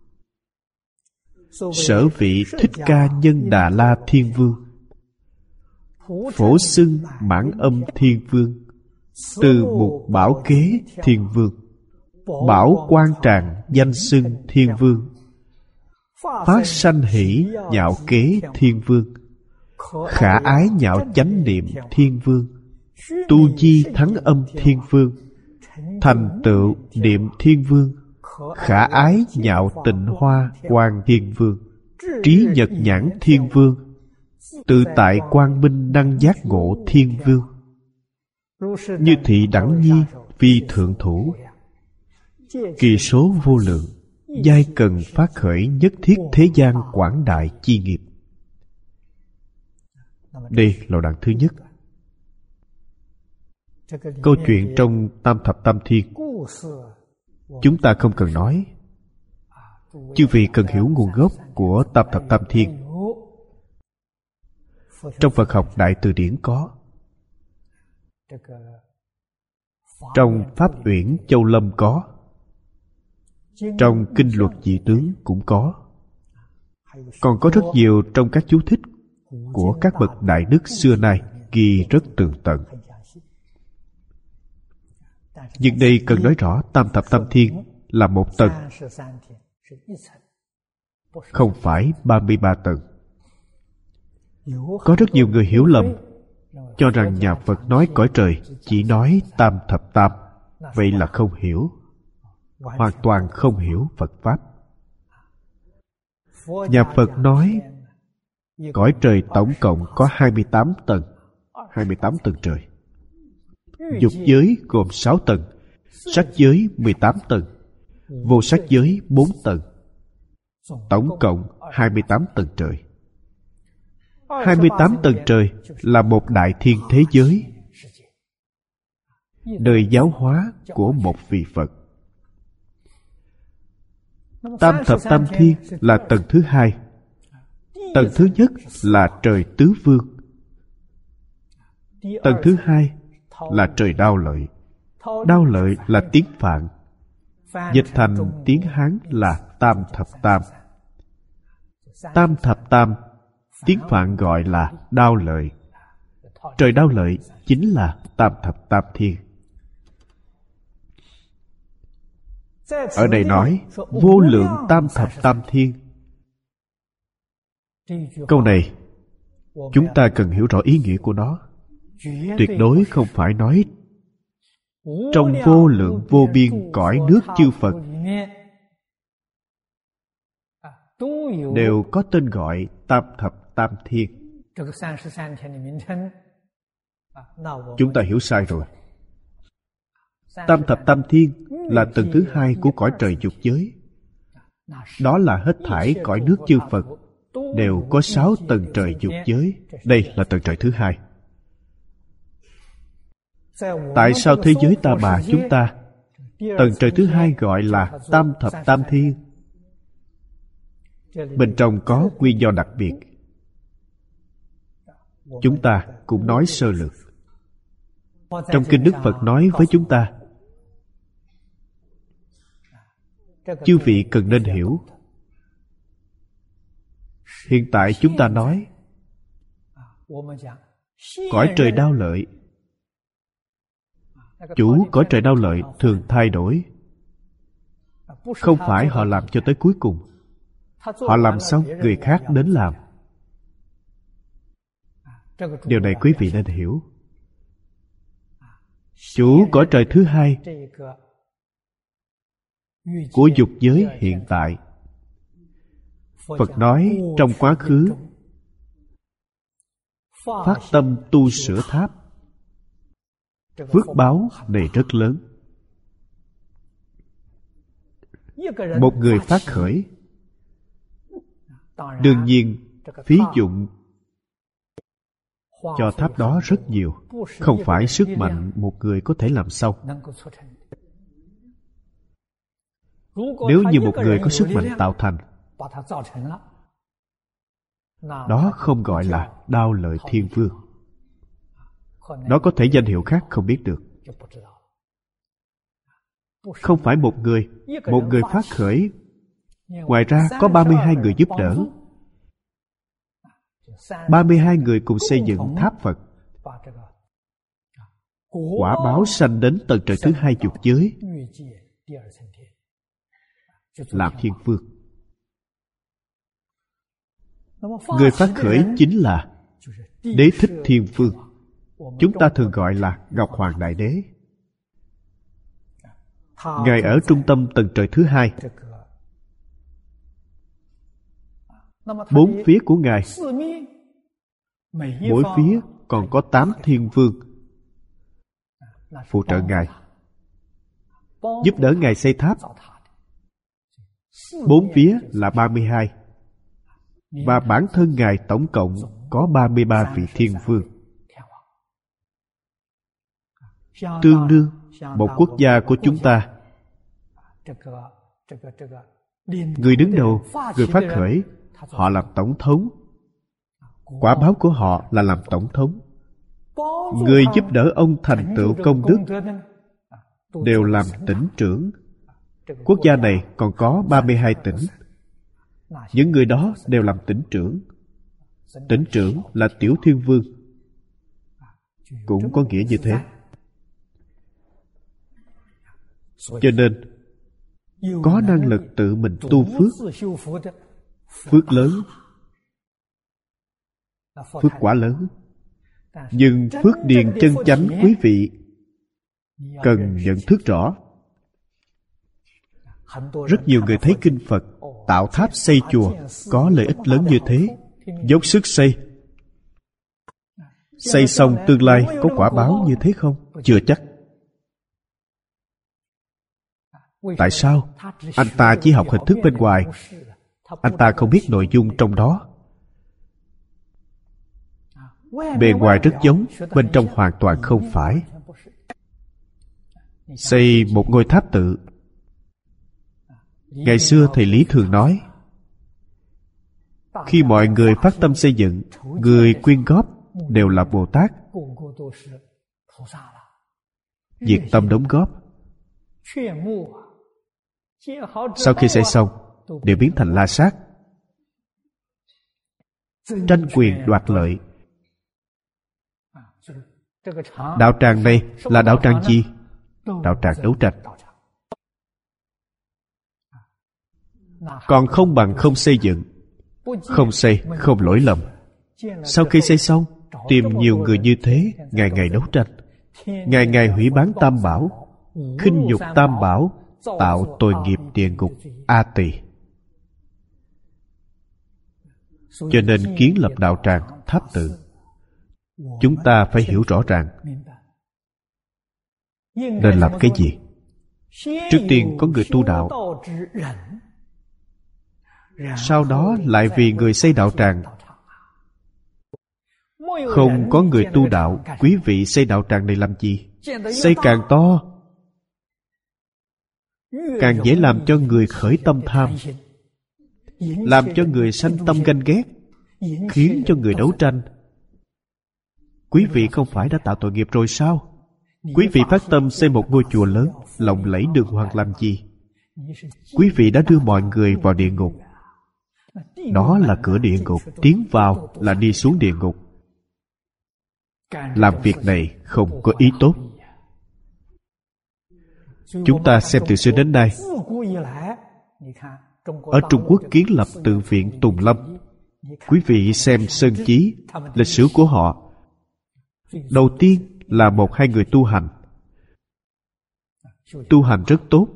Sở vị Thích Ca Nhân Đà La Thiên Vương. Phổ xưng Mãn Âm Thiên Vương. Từ Mục Bảo Kế Thiên Vương. Bảo Quan Tràng Danh xưng Thiên Vương. Phát sanh hỷ nhạo kế Thiên Vương. Khả ái nhạo chánh niệm Thiên Vương. Tu di thắng âm Thiên Vương. Thành tựu niệm Thiên Vương. Khả ái nhạo tịnh hoa Quan Thiên Vương. Trí nhật nhãn Thiên Vương. Tự tại quang minh năng giác ngộ Thiên Vương. Như thị đẳng nhi vi thượng thủ. Kỳ số vô lượng, giai cần phát khởi nhất thiết thế gian quảng đại chi nghiệp. Đây là đoạn thứ nhất. Câu chuyện trong Tam thập tam thiên chúng ta không cần nói. Chư vị cần hiểu nguồn gốc của Tam thập tam thiên. Trong Phật học Đại Từ Điển có, trong Pháp Uyển Châu Lâm có, trong Kinh Luật Dị Tướng cũng có. Còn có rất nhiều trong các chú thích của các bậc đại đức xưa nay ghi rất tường tận. Nhưng đây cần nói rõ Tam thập tam thiên là một tầng, không phải ba mươi ba tầng. Có rất nhiều người hiểu lầm, cho rằng nhà Phật nói cõi trời chỉ nói tam thập tam. Vậy là không hiểu, hoàn toàn không hiểu Phật Pháp. Nhà Phật nói cõi trời tổng cộng có hai mươi tám tầng, hai mươi tám tầng trời. Dục giới gồm sáu tầng, sắc giới mười tám tầng, vô sắc giới bốn tầng. Tổng cộng hai mươi tám tầng trời. hai mươi tám tầng trời là một đại thiên thế giới, đời giáo hóa của một vị Phật. Tam thập tam thiên là tầng thứ hai. Tầng thứ nhất là trời tứ vương. Tầng thứ hai là trời Đao Lợi. Đao Lợi là tiếng Phạn, dịch thành tiếng Hán là tam thập tam. Tam thập tam tiếng Phạn gọi là Đao Lợi. Trời Đao Lợi chính là tam thập tam thiên. Ở đây nói vô lượng tam thập tam thiên. Câu này chúng ta cần hiểu rõ ý nghĩa của nó. Tuyệt đối không phải nói trong vô lượng vô biên cõi nước chư Phật đều có tên gọi tam thập tam thiên. Chúng ta hiểu sai rồi. Tam thập tam thiên là tầng thứ hai của cõi trời dục giới. Đó là hết thảy cõi nước chư Phật đều có sáu tầng trời dục giới. Đây là tầng trời thứ hai. Tại sao thế giới Ta Bà chúng ta tầng trời thứ hai gọi là tam thập tam thiên? Bên trong có nguyên do đặc biệt. Chúng ta cũng nói sơ lược. Trong kinh Đức Phật nói với chúng ta, chư vị cần nên hiểu. Hiện tại chúng ta nói Cõi trời Đao Lợi. Chủ cõi trời Đao Lợi thường thay đổi. Không phải họ làm cho tới cuối cùng. Họ làm xong người khác đến làm. Điều này quý vị nên hiểu. Chủ cõi trời thứ hai của dục giới hiện tại, Phật nói trong quá khứ phát tâm tu sửa tháp, phước báo này rất lớn. Một người phát khởi, đương nhiên phí dụng cho tháp đó rất nhiều, không phải sức mạnh một người có thể làm xong. Nếu như một người có sức mạnh tạo thành, đó không gọi là Đao Lợi Thiên Vương. Nó có thể danh hiệu khác không biết được. Không phải một người, một người phát khởi, ngoài ra có ba mươi hai người giúp đỡ. ba mươi hai người cùng xây dựng tháp Phật. Quả báo sanh đến tầng trời thứ hai dục giới, làm thiên vương. Người phát khởi chính là Đế Thích Thiên Vương. Chúng ta thường gọi là Ngọc Hoàng Đại Đế. Ngài ở trung tâm tầng trời thứ hai. Bốn phía của Ngài, mỗi phía còn có tám thiên vương phụ trợ Ngài, giúp đỡ Ngài xây tháp. Bốn phía là ba mươi hai, và bản thân Ngài tổng cộng có ba mươi ba vị thiên vương. Tương đương một quốc gia của chúng ta. Người đứng đầu, người phát khởi, họ làm tổng thống. Quả báo của họ là làm tổng thống. Người giúp đỡ ông thành tựu công đức đều làm tỉnh trưởng. Quốc gia này còn có ba mươi hai tỉnh. Những người đó đều làm tỉnh trưởng. Tỉnh trưởng là tiểu thiên vương, cũng có nghĩa như thế. Cho nên có năng lực tự mình tu phước, phước lớn, phước quả lớn. Nhưng phước điền chân chánh, quý vị cần nhận thức rõ. Rất nhiều người thấy kinh Phật tạo tháp xây chùa có lợi ích lớn như thế, dốc sức xây. Xây xong tương lai có quả báo như thế không? Chưa chắc. Tại sao? Anh ta chỉ học hình thức bên ngoài, anh ta không biết nội dung trong đó. Bề ngoài rất giống, bên trong hoàn toàn không phải. Xây một ngôi tháp tự. Ngày xưa thầy Lý thường nói, khi mọi người phát tâm xây dựng, người quyên góp đều là Bồ Tát. Diệt tâm đóng góp. Sau khi xây xong, đều biến thành la sát, tranh quyền đoạt lợi. Đạo tràng này là đạo tràng gì? Đạo tràng đấu tranh. Còn không bằng không xây dựng. Không xây, không lỗi lầm. Sau khi xây xong, tìm nhiều người như thế, ngày ngày đấu tranh, ngày ngày hủy bán tam bảo, khinh nhục tam bảo, tạo tội nghiệp địa ngục A Tỳ. Cho nên kiến lập đạo tràng, tháp tự, chúng ta phải hiểu rõ ràng nên làm cái gì. Trước tiên có người tu đạo, sau đó lại vì người xây đạo tràng. Không có người tu đạo, quý vị xây đạo tràng này làm gì? Xây càng to, càng dễ làm cho người khởi tâm tham, làm cho người sanh tâm ganh ghét, khiến cho người đấu tranh. Quý vị không phải đã tạo tội nghiệp rồi sao? Quý vị phát tâm xây một ngôi chùa lớn, lộng lẫy đường hoàng làm gì? Quý vị đã đưa mọi người vào địa ngục. Đó là cửa địa ngục, tiến vào là đi xuống địa ngục. làm việc này không có ý tốt. Chúng ta xem từ xưa đến nay, ở Trung Quốc kiến lập Tự viện Tùng Lâm. Quý vị xem sơn chí, lịch sử của họ. Đầu tiên là một hai người tu hành. Tu hành rất tốt,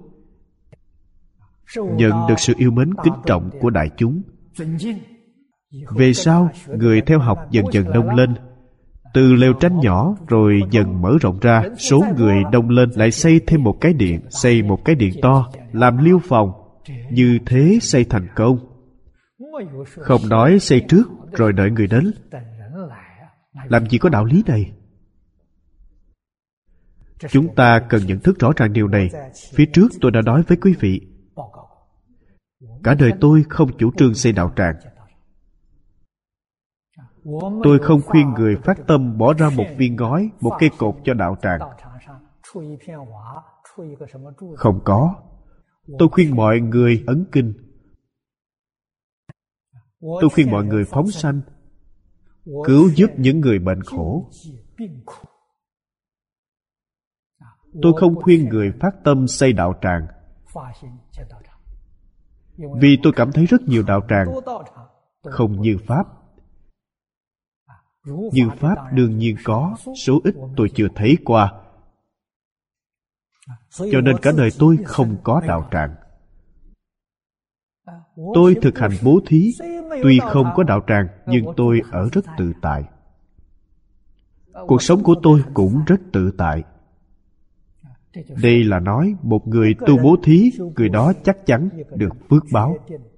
nhận được sự yêu mến kính trọng của đại chúng. Về sau, người theo học dần dần đông lên. Từ lều tranh nhỏ rồi dần mở rộng ra. Số người đông lên lại xây thêm một cái điện, xây một cái điện to, làm liêu phòng. Như thế xây thành công. Không nói xây trước rồi đợi người đến. Làm gì có đạo lý này? Chúng ta cần nhận thức rõ ràng điều này. Phía trước tôi đã nói với quý vị, cả đời tôi không chủ trương xây đạo tràng. Tôi không khuyên người phát tâm bỏ ra một viên ngói, một cây cột cho đạo tràng. Không có. Tôi khuyên mọi người ấn kinh. Tôi khuyên mọi người phóng sanh, cứu giúp những người bệnh khổ. Tôi không khuyên người phát tâm xây đạo tràng, vì tôi cảm thấy rất nhiều đạo tràng không như Pháp. Như Pháp đương nhiên có, số ít tôi chưa thấy qua. Cho nên cả đời tôi không có đạo tràng. Tôi thực hành bố thí, tuy không có đạo tràng, nhưng tôi ở rất tự tại. Cuộc sống của tôi cũng rất tự tại. Đây là nói một người tu bố thí, người đó chắc chắn được phước báo.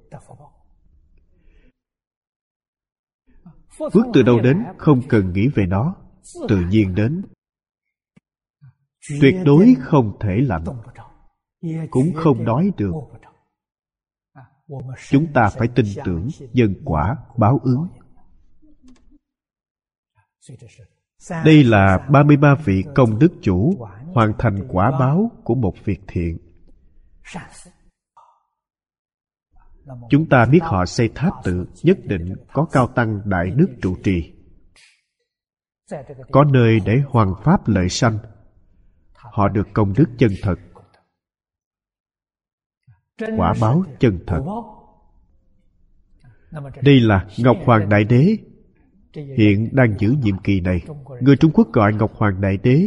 Phước từ đâu đến, không cần nghĩ về nó, tự nhiên đến. Tuyệt đối không thể lạnh, cũng không đói được. Chúng ta phải tin tưởng nhân quả báo ứng. Đây là ba mươi ba vị công đức chủ hoàn thành quả báo của một việc thiện. Chúng ta biết họ xây tháp tự, nhất định có cao tăng đại đức trụ trì. Có nơi để hoằng pháp lợi sanh. Họ được công đức chân thật, quả báo chân thật. Đây là Ngọc Hoàng Đại Đế, hiện đang giữ nhiệm kỳ này. Người Trung Quốc gọi Ngọc Hoàng Đại Đế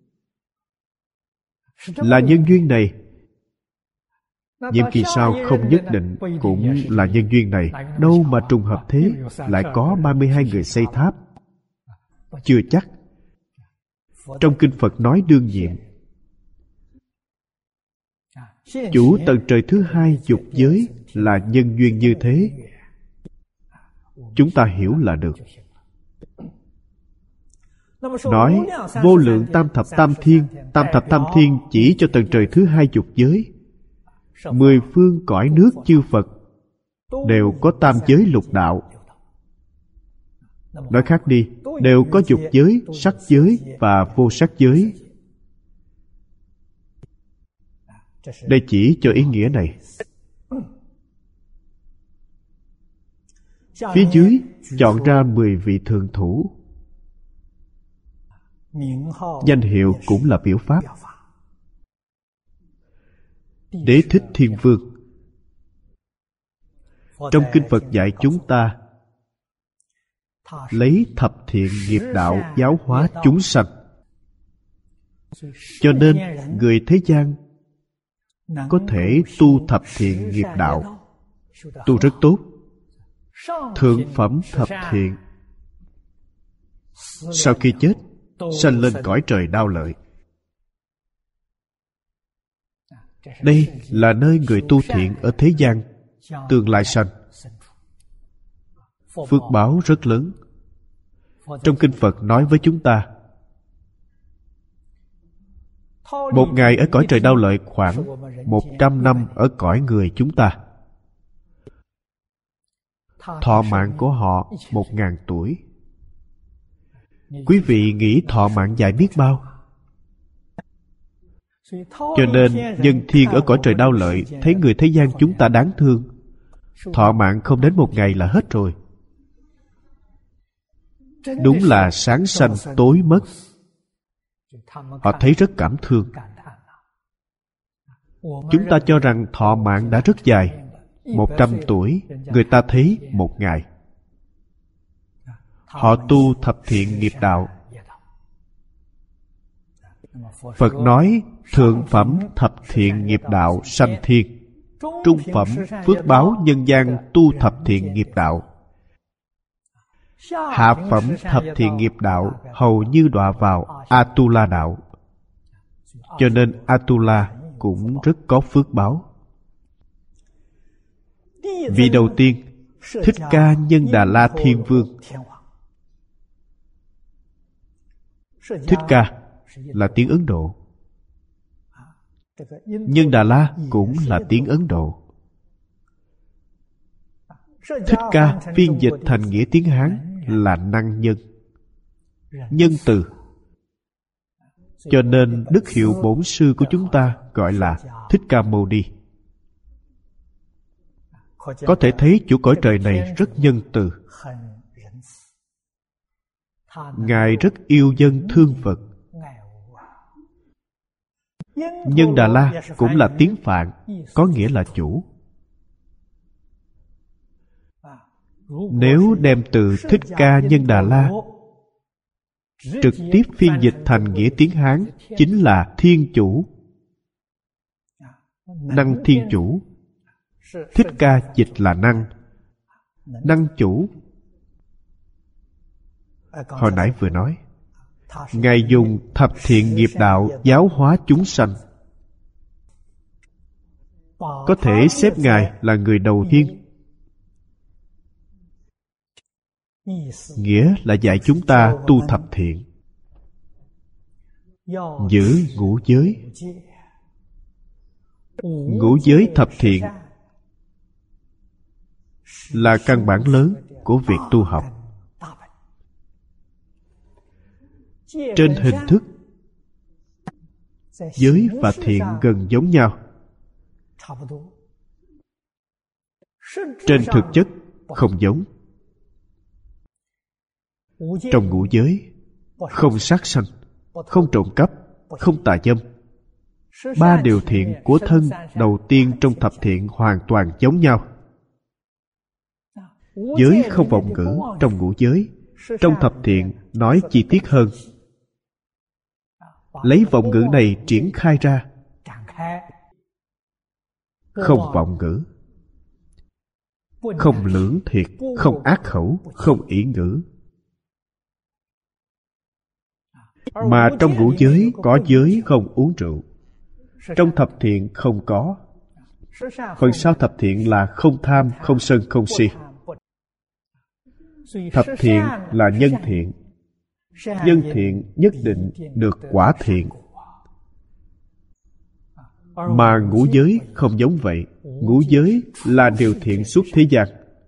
là nhân duyên này. Nhiệm kỳ sau không nhất định cũng là nhân duyên này. Đâu mà trùng hợp thế, lại có ba mươi hai người xây tháp. Chưa chắc. Trong kinh Phật nói đương nhiệm. Chủ tầng trời thứ hai dục giới là nhân duyên như thế. Chúng ta hiểu là được. Nói vô lượng tam thập tam thiên. Tam thập tam thiên chỉ cho tầng trời thứ hai dục giới. Mười phương cõi nước chư Phật đều có tam giới lục đạo. Nói khác đi, đều có dục giới, sắc giới và vô sắc giới. Đây chỉ cho ý nghĩa này. Phía dưới chọn ra mười vị thượng thủ. Danh hiệu cũng là biểu pháp. Đế Thích Thiên Vương. Trong kinh Phật dạy chúng ta lấy thập thiện nghiệp đạo giáo hóa chúng sanh. Cho nên người thế gian có thể tu thập thiện nghiệp đạo, tu rất tốt. Thượng phẩm thập thiện, sau khi chết sanh lên cõi trời Đao Lợi. Đây là nơi người tu thiện ở thế gian tương lai sanh. Phước báo rất lớn. Trong kinh Phật nói với chúng ta, một ngày ở cõi trời Đao Lợi khoảng một trăm năm ở cõi người chúng ta. Thọ mạng của họ một ngàn tuổi. Quý vị nghĩ thọ mạng dài biết bao? Cho nên nhân thiên ở cõi trời Đao Lợi thấy người thế gian chúng ta đáng thương. Thọ mạng không đến một ngày là hết rồi. Đúng là sáng sanh tối mất. Họ thấy rất cảm thương. Chúng ta cho rằng thọ mạng đã rất dài, một trăm tuổi, người ta thấy một ngày. Họ tu thập thiện nghiệp đạo. Phật nói thượng phẩm thập thiện nghiệp đạo sanh thiên, trung phẩm phước báo nhân gian tu thập thiện nghiệp đạo, hạ phẩm thập thiện nghiệp đạo hầu như đọa vào Atula đạo. Cho nên Atula cũng rất có phước báo. Vị đầu tiên, Thích Ca Nhân Đà La Thiên Vương. Thích Ca là tiếng Ấn Độ, Nhân Đà La cũng là tiếng Ấn Độ. Thích Ca phiên dịch thành nghĩa tiếng Hán là năng nhân, nhân từ. Cho nên đức hiệu bổn sư của chúng ta gọi là Thích Ca Mâu Ni. Có thể thấy chủ cõi trời này rất nhân từ. Ngài rất yêu dân thương Phật. Nhân Đà La cũng là tiếng Phạn, có nghĩa là chủ. Nếu đem từ Thích Ca Nhân Đà La trực tiếp phiên dịch thành nghĩa tiếng Hán, chính là Thiên Chủ, năng Thiên Chủ. Thích Ca dịch là năng, năng chủ. Hồi nãy vừa nói, Ngài dùng thập thiện nghiệp đạo giáo hóa chúng sanh. Có thể xếp Ngài là người đầu tiên. Nghĩa là dạy chúng ta tu thập thiện, giữ ngũ giới. Ngũ giới thập thiện là căn bản lớn của việc tu học. Trên hình thức, giới và thiện gần giống nhau. Trên thực chất không giống. Trong ngũ giới, không sát sanh, không trộm cắp, không tà dâm. Ba điều thiện của thân đầu tiên trong thập thiện hoàn toàn giống nhau. Giới không vọng ngữ trong ngũ giới, trong thập thiện nói chi tiết hơn. Lấy vọng ngữ này triển khai ra. Không vọng ngữ, không lưỡng thiệt, không ác khẩu, không ỷ ngữ. Mà trong ngũ giới có giới không uống rượu. Trong thập thiện không có. Phần sau thập thiện là không tham, không sân, không si. Thập thiện là nhân thiện. Nhân thiện nhất định được quả thiện. Mà ngũ giới không giống vậy. Ngũ giới là điều thiện suốt thế gian.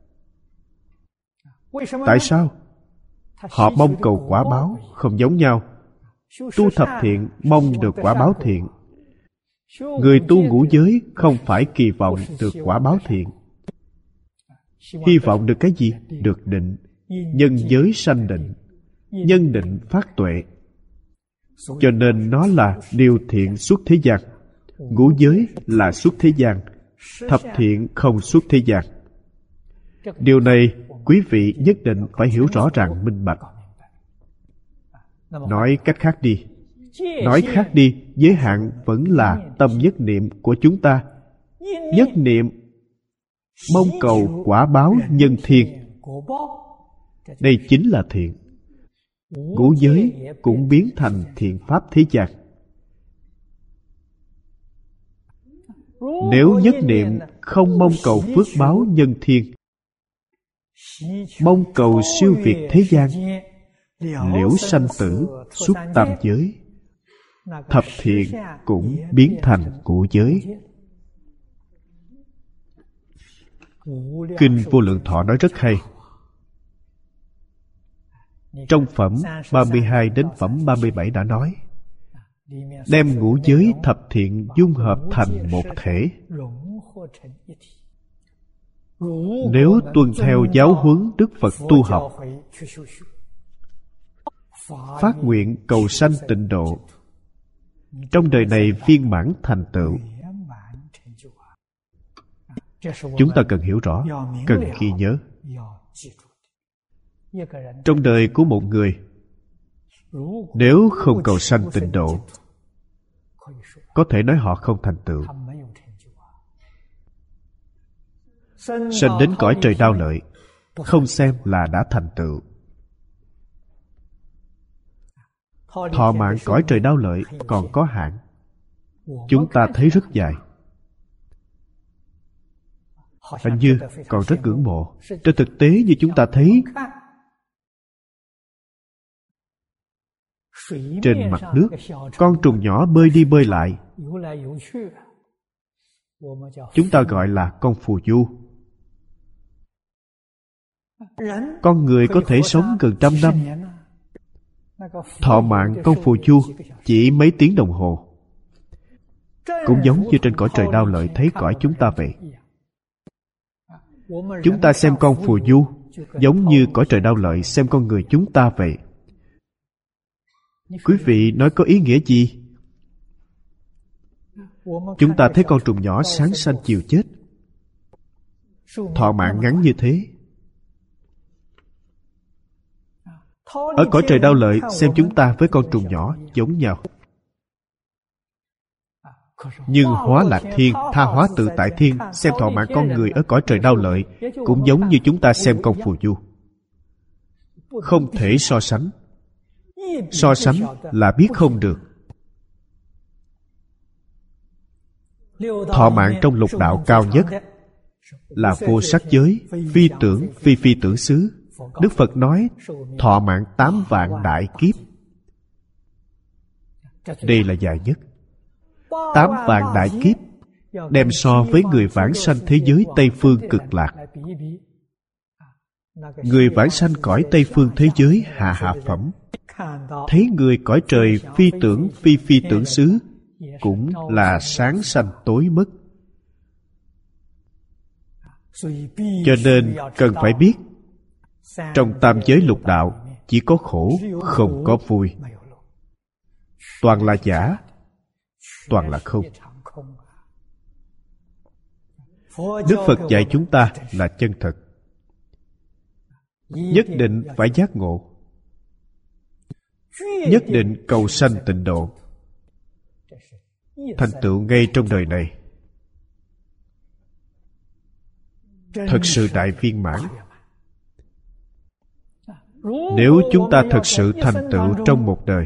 Tại sao? Họ mong cầu quả báo không giống nhau. Tu thập thiện mong được quả báo thiện. Người tu ngũ giới không phải kỳ vọng được quả báo thiện. Hy vọng được cái gì? Được định. Nhân giới sanh định, nhân định phát tuệ. Cho nên nó là điều thiện suốt thế gian. Ngũ giới là suốt thế gian, thập thiện không suốt thế gian. Điều này quý vị nhất định phải hiểu rõ ràng minh bạch. Nói cách khác đi, nói khác đi, giới hạn vẫn là tâm nhất niệm của chúng ta. Nhất niệm mong cầu quả báo nhân thiên. Đây chính là thiện. Ngũ giới cũng biến thành thiện pháp thế gian. Nếu nhất niệm không mong cầu phước báo nhân thiên, mong cầu siêu việt thế gian, liễu sanh tử, xuất tam giới, thập thiện cũng biến thành ngũ giới. Kinh Vô Lượng Thọ nói rất hay. Trong phẩm ba mươi hai đến phẩm ba mươi bảy đã nói, đem ngũ giới thập thiện dung hợp thành một thể. Nếu tuân theo giáo huấn Đức Phật tu học, phát nguyện cầu sanh tịnh độ, trong đời này viên mãn thành tựu. Chúng ta cần hiểu rõ, cần ghi nhớ. Trong đời của một người, nếu không cầu sanh tịnh độ, có thể nói họ không thành tựu. Sanh đến cõi trời đau lợi, không xem là đã thành tựu. Thọ mạng cõi trời đau lợi còn có hạn. Chúng ta thấy rất dài, hình như còn rất ngưỡng mộ. Trên thực tế như chúng ta thấy, trên mặt nước, con trùng nhỏ bơi đi bơi lại, chúng ta gọi là con phù du. Con người có thể sống gần trăm năm, thọ mạng con phù du chỉ mấy tiếng đồng hồ. Cũng giống như trên cõi trời đau lợi thấy cõi chúng ta vậy. Chúng ta xem con phù du giống như cõi trời đau lợi xem con người chúng ta vậy. Quý vị nói có ý nghĩa gì? Chúng ta thấy con trùng nhỏ sáng sanh chiều chết, thọ mạng ngắn như thế. Ở cõi trời đau lợi xem chúng ta với con trùng nhỏ giống nhau. Nhưng hóa lạc thiên, tha hóa tự tại thiên xem thọ mạng con người ở cõi trời đau lợi cũng giống như chúng ta xem con phù du. Không thể so sánh. So sánh là biết không được. Thọ mạng trong lục đạo cao nhất là vô sắc giới, phi tưởng, phi phi tưởng xứ. Đức Phật nói thọ mạng tám vạn đại kiếp. Đây là dài nhất. Tám vạn đại kiếp đem so với người vãng sanh thế giới Tây Phương Cực Lạc. Người vãng sanh cõi Tây Phương thế giới hạ hạ phẩm, thấy người cõi trời phi tưởng phi phi tưởng xứ cũng là sáng sanh tối mất. Cho nên cần phải biết, trong tam giới lục đạo chỉ có khổ, không có vui. Toàn là giả, toàn là không. Đức Phật dạy chúng ta là chân thật. Nhất định phải giác ngộ, nhất định cầu sanh tịnh độ, thành tựu ngay trong đời này. Thật sự đại viên mãn. Nếu chúng ta thật sự thành tựu trong một đời,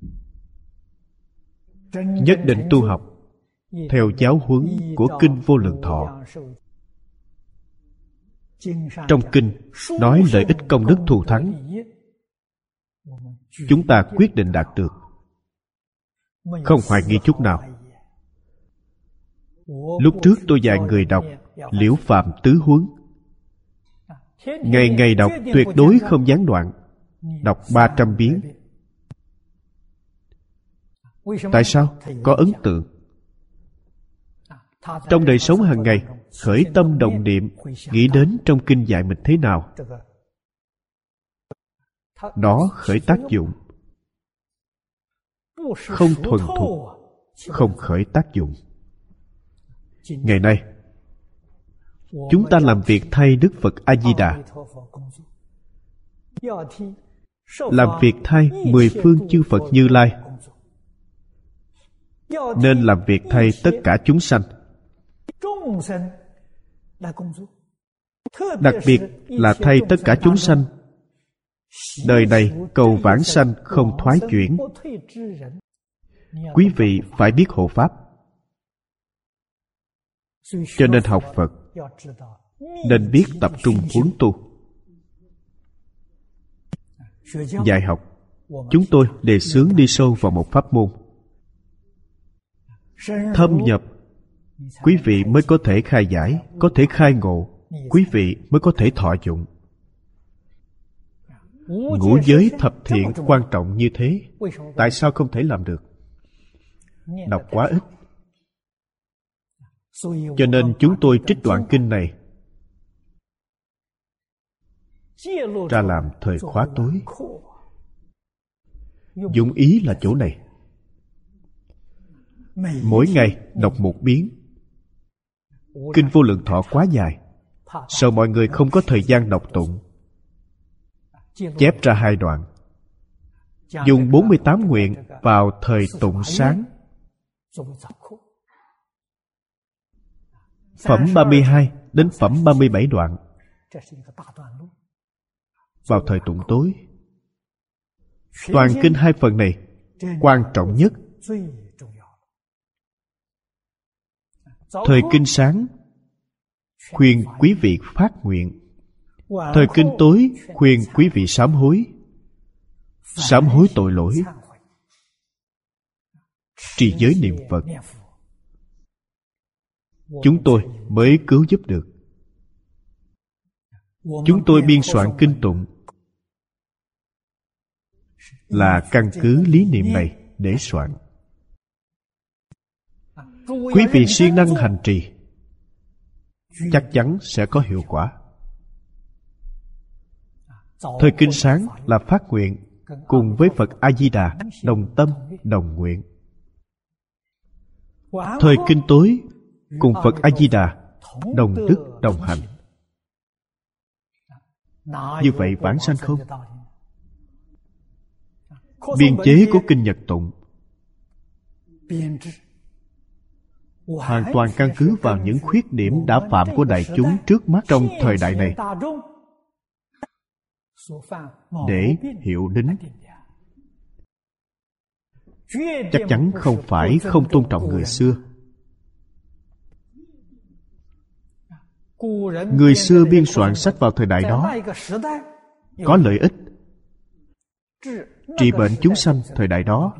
nhất định tu học theo giáo huấn của Kinh Vô Lượng Thọ. Trong kinh nói lợi ích công đức thù thắng, chúng ta quyết định đạt được, không hoài nghi chút nào. Lúc trước tôi dạy người đọc Liễu Phạm Tứ Huấn, ngày ngày đọc tuyệt đối không gián đoạn, đọc ba trăm biến. Tại sao? Có ấn tượng. Trong đời sống hàng ngày, khởi tâm động niệm, nghĩ đến trong kinh dạy mình thế nào, đó khởi tác dụng. Không thuần thục, không khởi tác dụng. Ngày nay, chúng ta làm việc thay Đức Phật A-di-đà, làm việc thay mười phương chư Phật Như Lai, nên làm việc thay tất cả chúng sanh. Đặc biệt là thay tất cả chúng sanh đời này cầu vãng sanh không thoái chuyển. Quý vị phải biết hộ pháp. Cho nên học Phật nên biết tập trung huấn tu. Dạy học, chúng tôi đề xướng đi sâu vào một pháp môn. Thâm nhập, quý vị mới có thể khai giải, có thể khai ngộ, quý vị mới có thể thọ dụng. Ngũ giới thập thiện quan trọng như thế, tại sao không thể làm được? Đọc quá ít. Cho nên chúng tôi trích đoạn kinh này ra làm thời khóa tối. Dụng ý là chỗ này. Mỗi ngày đọc một biến. Kinh Vô Lượng Thọ quá dài, sợ mọi người không có thời gian đọc tụng, chép ra hai đoạn. Dùng bốn mươi tám nguyện vào thời tụng sáng. Phẩm ba mươi hai đến phẩm ba mươi bảy đoạn vào thời tụng tối. Toàn kinh hai phần này quan trọng nhất. Thời kinh sáng khuyên quý vị phát nguyện. Thời kinh tối khuyên quý vị sám hối. Sám hối tội lỗi, trì giới niệm Phật. Chúng tôi mới cứu giúp được. Chúng tôi biên soạn kinh tụng là căn cứ lý niệm này để soạn. Quý vị siêng năng hành trì, chắc chắn sẽ có hiệu quả. Thời kinh sáng là phát nguyện cùng với Phật A-di-đà đồng tâm đồng nguyện. Thời kinh tối cùng Phật A-di-đà đồng đức đồng hành. Như vậy vãng sanh không? Biên chế của kinh Nhật tụng hoàn toàn căn cứ vào những khuyết điểm đã phạm của đại chúng trước mắt trong thời đại này để hiệu đính. Chắc chắn không phải không tôn trọng người xưa. Người xưa biên soạn sách vào thời đại đó có lợi ích, trị bệnh chúng sanh thời đại đó.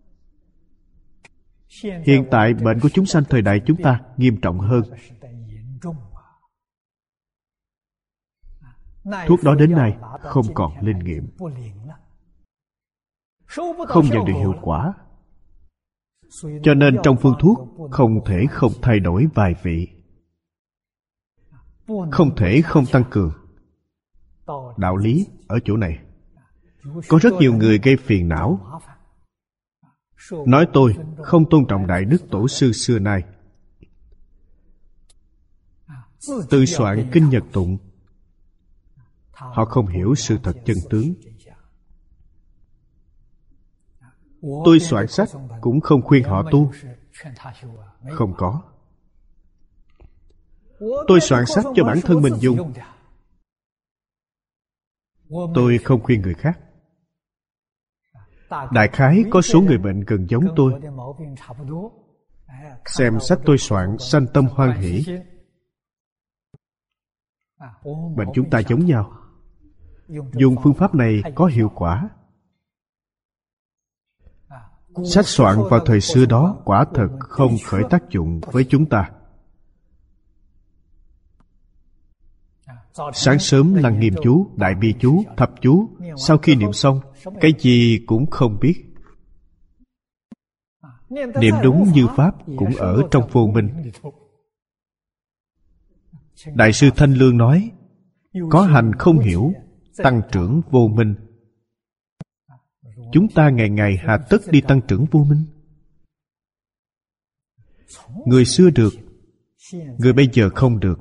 Hiện tại bệnh của chúng sanh thời đại chúng ta nghiêm trọng hơn. Thuốc đó đến nay không còn linh nghiệm, không nhận được hiệu quả. Cho nên trong phương thuốc không thể không thay đổi vài vị, không thể không tăng cường. Đạo lý ở chỗ này. Có rất nhiều người gây phiền não, nói tôi không tôn trọng Đại Đức Tổ sư xưa nay. Tự soạn kinh Nhật tụng, họ không hiểu sự thật chân tướng. Tôi soạn sách cũng không khuyên họ tu. Không có. Tôi soạn sách cho bản thân mình dùng. Tôi không khuyên người khác. Đại khái có số người bệnh gần giống tôi, xem sách tôi soạn sanh tâm hoan hỷ. Bệnh chúng ta giống nhau. Dùng phương pháp này có hiệu quả. Sách soạn vào thời xưa đó quả thật không khởi tác dụng với chúng ta. Sáng sớm lăng nghiêm chú, đại bi chú, thập chú, sau khi niệm xong, cái gì cũng không biết. Niệm đúng như pháp cũng ở trong vô minh. Đại sư Thanh Lương nói, có hành không hiểu, tăng trưởng vô minh. Chúng ta ngày ngày hà tất đi tăng trưởng vô minh. Người xưa được, người bây giờ không được.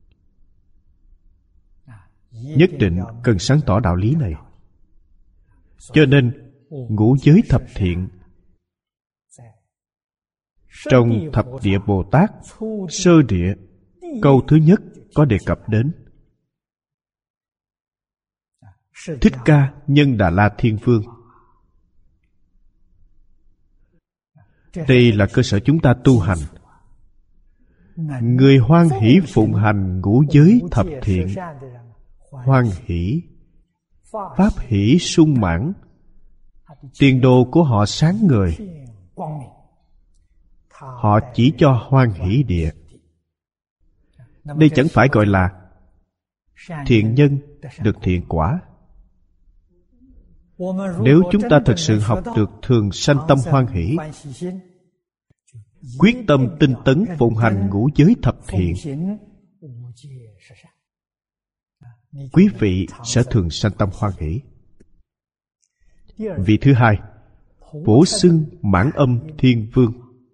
Nhất định cần sáng tỏ đạo lý này. Cho nên ngũ giới thập thiện trong thập địa Bồ Tát sơ địa, câu thứ nhất có đề cập đến Thích Ca Nhân Đà La Thiên Vương. Đây là cơ sở chúng ta tu hành. Người hoan hỷ phụng hành ngũ giới thập thiện, hoan hỷ, pháp hỷ sung mãn, tiền đồ của họ sáng ngời. Họ chỉ cho hoan hỷ địa. Đây chẳng phải gọi là thiện nhân được thiện quả. Nếu chúng ta thực sự học được thường sanh tâm hoan hỷ, quyết tâm tinh tấn phụng hành ngũ giới thập thiện, quý vị sẽ thường sanh tâm hoan hỷ. Vị thứ hai, Phổ xưng Mãn Âm Thiên Vương.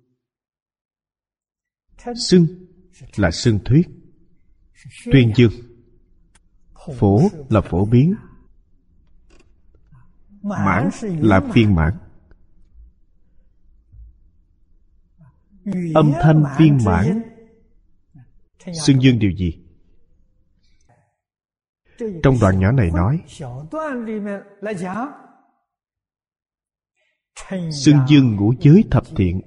Xưng là xưng thuyết, tuyên dương. Phổ là phổ biến, mãn là viên mãn. Âm thanh viên mãn xưng dương điều gì? Trong đoạn nhỏ này nói xưng dương ngũ giới thập thiện.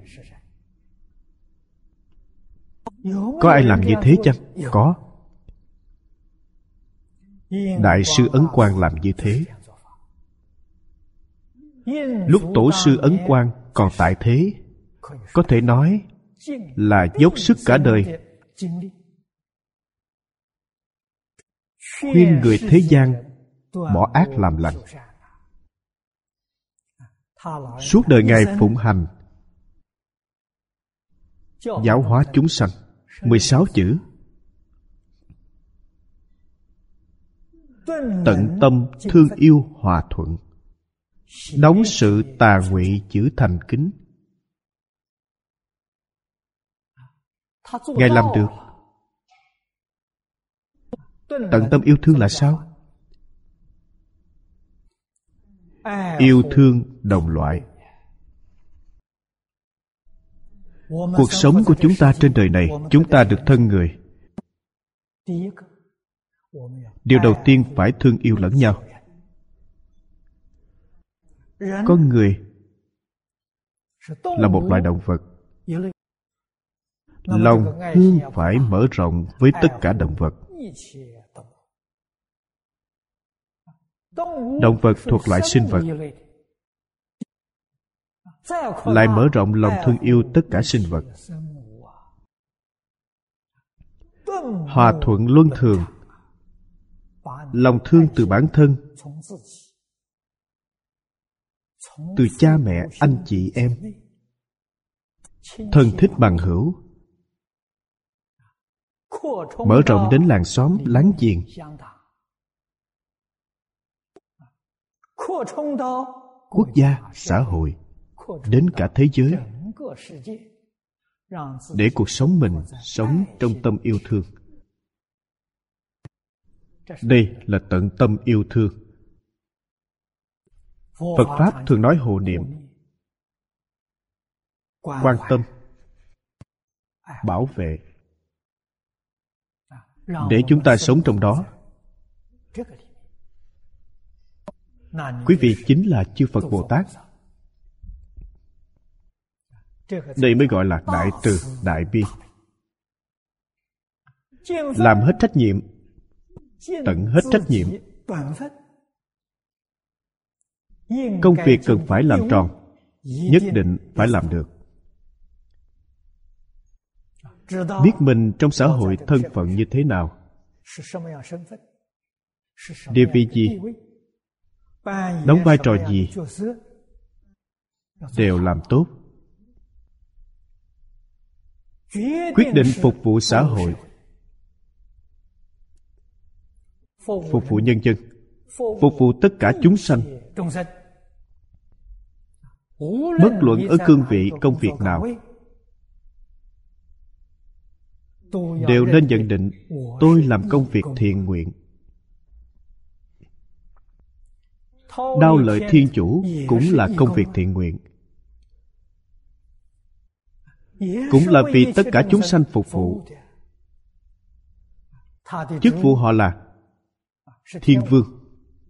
Có ai làm như thế chăng? Có. Đại sư Ấn Quang làm như thế. Lúc tổ sư Ấn Quang còn tại thế, có thể nói là dốc sức cả đời khuyên người thế gian bỏ ác làm lành. Suốt đời Ngài phụng hành giáo hóa chúng sanh. Mười sáu chữ: tận tâm thương yêu hòa thuận, đóng sự tà ngụy giữ thành kính. Ngài làm được. Tận tâm yêu thương là sao? Yêu thương đồng loại. Cuộc sống của chúng ta trên đời này, chúng ta được thân người, điều đầu tiên phải thương yêu lẫn nhau. Con người là một loài động vật, lòng thương phải mở rộng với tất cả động vật. Động vật thuộc loại sinh vật, lại mở rộng lòng thương yêu tất cả sinh vật. Hòa thuận luân thường, lòng thương từ bản thân, từ cha mẹ, anh chị em, thân thích bằng hữu, mở rộng đến làng xóm láng giềng, quốc gia, xã hội, đến cả thế giới, để cuộc sống mình sống trong tâm yêu thương. Đây là tận tâm yêu thương. Phật Pháp thường nói hộ niệm, quan tâm, bảo vệ, để chúng ta sống trong đó. Quý vị chính là chư Phật Bồ Tát. Đây mới gọi là đại từ, đại bi. Làm hết trách nhiệm, tận hết trách nhiệm. Công việc cần phải làm tròn, nhất định phải làm được. Biết mình trong xã hội thân phận như thế nào, địa vị gì, đóng vai trò gì, đều làm tốt. Quyết định phục vụ xã hội, phục vụ nhân dân, phục vụ tất cả chúng sanh. Bất luận ở cương vị công việc nào, đều nên nhận định tôi làm công việc thiện nguyện. Đao lợi thiên chủ cũng là công việc thiện nguyện, cũng là vì tất cả chúng sanh phục vụ. Chức vụ họ là Thiên Vương.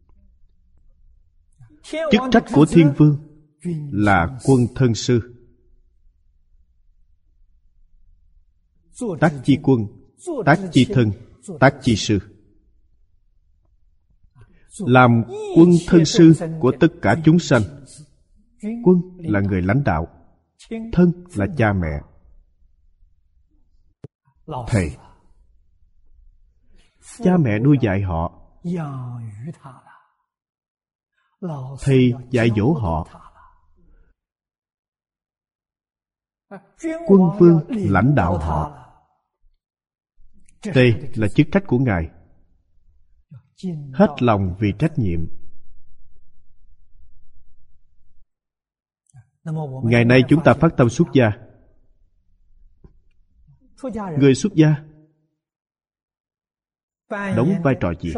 Chức trách của Thiên Vương là quân thân sư, tác chi quân, tác chi thân, tác chi sư. Làm quân thân sư của tất cả chúng sanh. Quân là người lãnh đạo, thân là cha mẹ, thầy. Cha mẹ nuôi dạy họ, thầy dạy dỗ họ. Quân vương lãnh đạo họ. Đây là chức trách của Ngài. Hết lòng vì trách nhiệm. Ngày nay chúng ta phát tâm xuất gia. Người xuất gia đóng vai trò gì?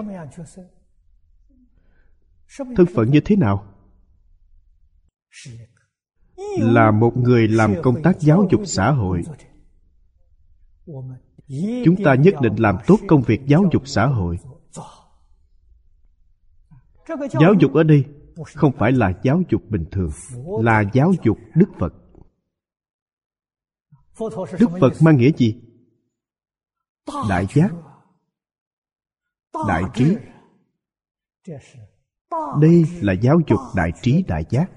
Thân phận như thế nào? Là một người làm công tác giáo dục xã hội. Chúng ta nhất định làm tốt công việc giáo dục xã hội. Giáo dục ở đây không phải là giáo dục bình thường, là giáo dục Đức Phật. Đức Phật mang nghĩa gì? Đại giác, đại trí. Đây là giáo dục đại trí đại giác.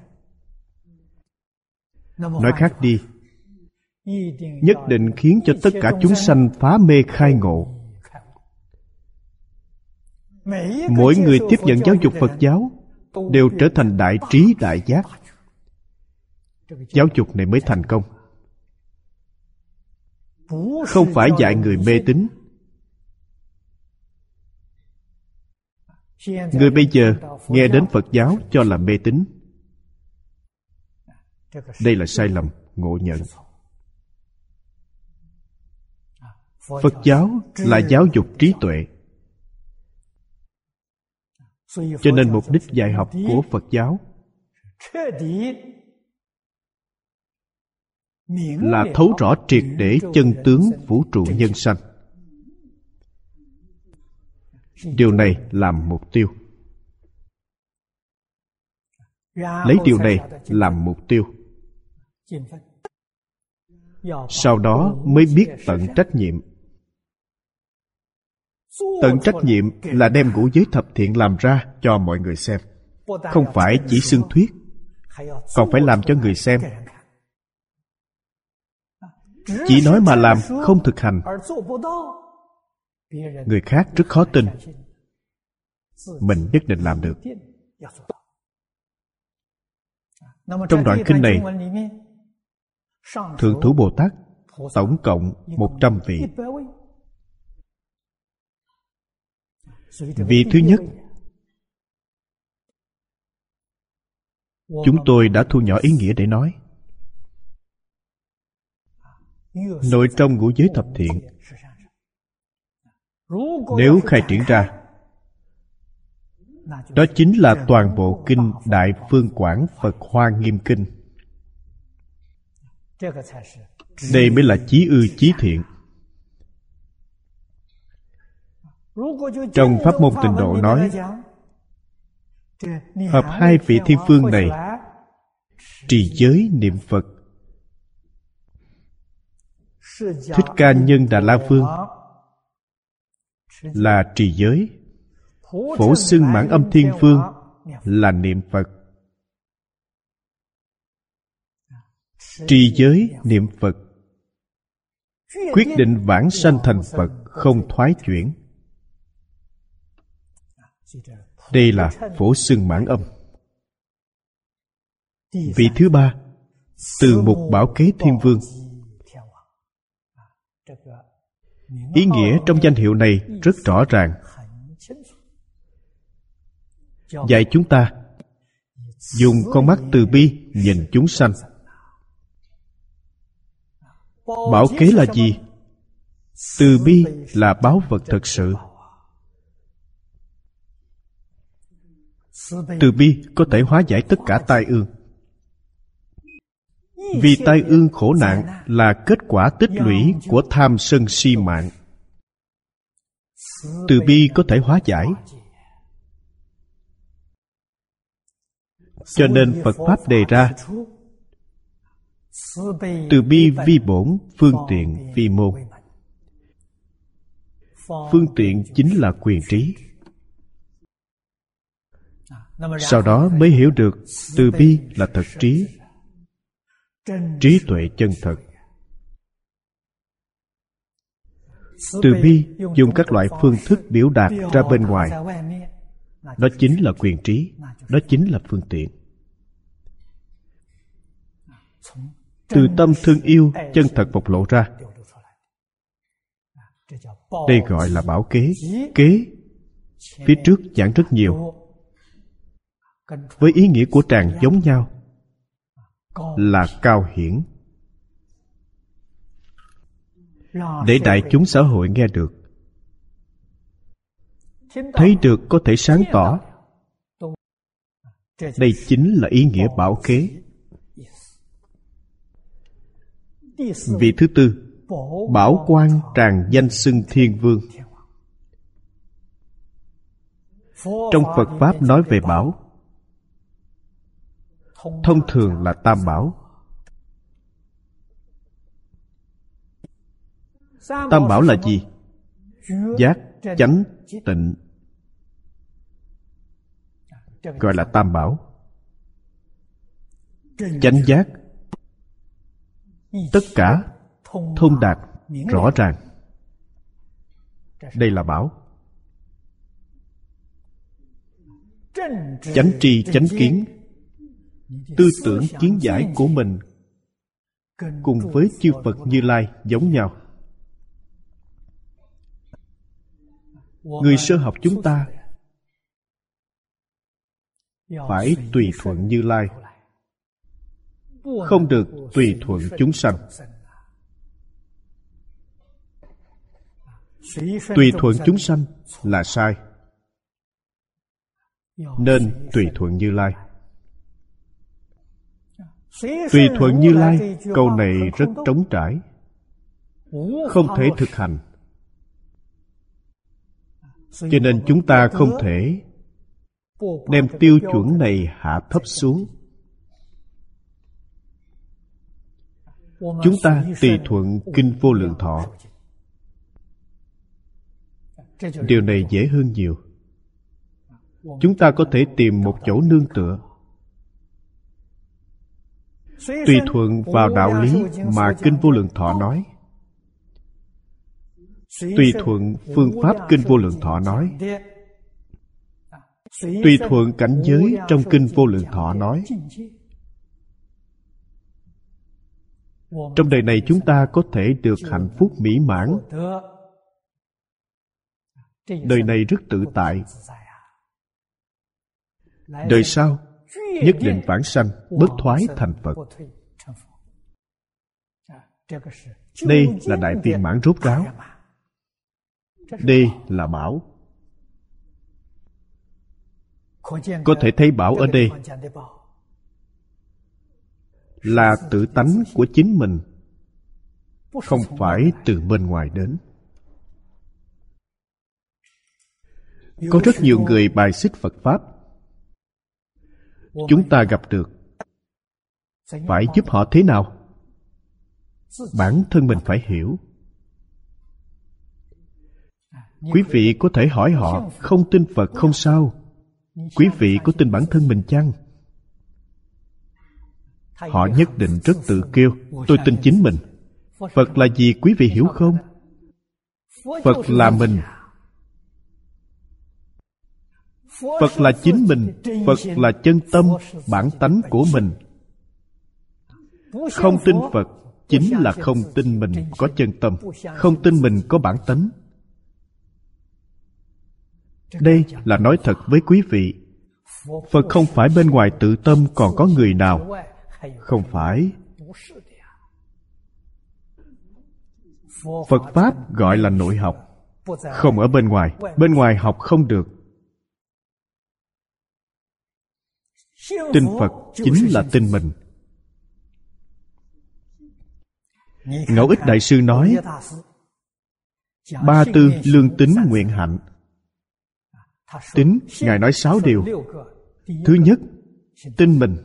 Nói khác đi, nhất định khiến cho tất cả chúng sanh phá mê khai ngộ. Mỗi người tiếp nhận giáo dục Phật giáo đều trở thành đại trí đại giác. Giáo dục này mới thành công. Không phải dạy người mê tín. Người bây giờ nghe đến Phật giáo cho là mê tín. Đây là sai lầm, ngộ nhận. Phật giáo là giáo dục trí tuệ. Cho nên mục đích dạy học của Phật giáo là thấu rõ triệt để chân tướng vũ trụ nhân sanh. Điều này làm mục tiêu. Lấy điều này làm mục tiêu. Sau đó mới biết tận trách nhiệm. Tận trách nhiệm là đem ngũ giới thập thiện làm ra cho mọi người xem. Không phải chỉ xưng thuyết, còn phải làm cho người xem. Chỉ nói mà làm, không thực hành, người khác rất khó tin. Mình nhất định làm được. Trong đoạn kinh này, Thượng Thủ Bồ Tát tổng cộng một trăm vị. Vị thứ nhất, chúng tôi đã thu nhỏ ý nghĩa để nói. Nội trong ngũ giới thập thiện, nếu khai triển ra, đó chính là toàn bộ kinh Đại Phương Quảng Phật Hoa Nghiêm Kinh. Đây mới là chí ư chí thiện. Trong pháp môn Tịnh Độ nói, hợp hai vị thiên phương này, trì giới niệm Phật. Thích Ca Nhân Đà La Vương là trì giới, Phổ Xưng Mãn Âm Thiên Vương là niệm Phật. Trì giới niệm Phật, quyết định vãng sanh thành Phật, không thoái chuyển. Đây là Phổ Xưng Mãn Âm. Vị thứ ba, Từ Mục Bảo Kế Thiên Vương. Ý nghĩa trong danh hiệu này rất rõ ràng, dạy chúng ta dùng con mắt từ bi nhìn chúng sanh. Bảo kế là gì? Từ bi là báu vật thật sự. Từ bi có thể hóa giải tất cả tai ương. Vì tai ương khổ nạn là kết quả tích lũy của tham sân si mạng. Từ bi có thể hóa giải. Cho nên Phật Pháp đề ra từ bi vi bổn, phương tiện vi môn. Phương tiện chính là quyền trí. Sau đó mới hiểu được từ bi là thật trí, trí tuệ chân thật. Từ bi dùng các loại phương thức biểu đạt ra bên ngoài, đó chính là quyền trí, đó chính là phương tiện. Từ tâm thương yêu chân thật bộc lộ ra, đây gọi là bảo kế. Kế phía trước giảng rất nhiều, với ý nghĩa của tràng giống nhau. là cao hiển, để đại chúng xã hội nghe được, thấy được, có thể sáng tỏ. Đây chính là ý nghĩa bảo kế. Vị thứ tư, bảo quan tràng danh xưng thiên vương. Trong Phật Pháp nói về bảo, thông thường là tam bảo. Tam bảo là gì? Giác, chánh, tịnh, gọi là tam bảo. Chánh giác, tất cả thông đạt, rõ ràng. Đây là bảo. Chánh tri chánh kiến, tư tưởng kiến giải của mình cùng với chư Phật Như Lai giống nhau. Người sơ học chúng ta phải tùy thuận Như Lai, không được tùy thuận chúng sanh. Tùy thuận chúng sanh là sai, nên tùy thuận Như Lai. Tùy thuận Như Lai, câu này rất trống trải, không thể thực hành. Cho nên chúng ta không thể đem tiêu chuẩn này hạ thấp xuống. Chúng ta tùy thuận Kinh Vô Lượng Thọ. Điều này dễ hơn nhiều. Chúng ta có thể tìm một chỗ nương tựa, tùy thuận vào đạo lý mà Kinh Vô Lượng Thọ nói, tùy thuận phương pháp Kinh Vô Lượng Thọ nói, tùy thuận cảnh giới trong Kinh Vô Lượng Thọ nói. Trong đời này chúng ta có thể được hạnh phúc mỹ mãn. Đời này rất tự tại. Đời sau nhất định vãng sanh, bất thoái thành Phật. Đây là đại viên mãn rốt ráo. Đây là bảo. Có thể thấy bảo ở đây là tự tánh của chính mình, không phải từ bên ngoài đến. Có rất nhiều người bài xích Phật Pháp. Chúng ta gặp được, phải giúp họ thế nào? Bản thân mình phải hiểu. Quý vị có thể hỏi họ, không tin Phật không sao. Quý vị có tin bản thân mình chăng? Họ nhất định rất tự kêu, tôi tin chính mình. Phật là gì quý vị hiểu không? Phật là mình. Phật là chính mình. Phật là chân tâm, bản tánh của mình. Không tin Phật chính là không tin mình có chân tâm, không tin mình có bản tánh. Đây là nói thật với quý vị. Phật không phải bên ngoài tự tâm còn có người nào. Không phải. Phật Pháp gọi là nội học, không ở bên ngoài. Bên ngoài học không được. Tin Phật chính là tin mình. Ngẫu Ích Đại Sư nói, ba tư lương tín nguyện hạnh. Tín, Ngài nói sáu điều. Thứ nhất, tin mình.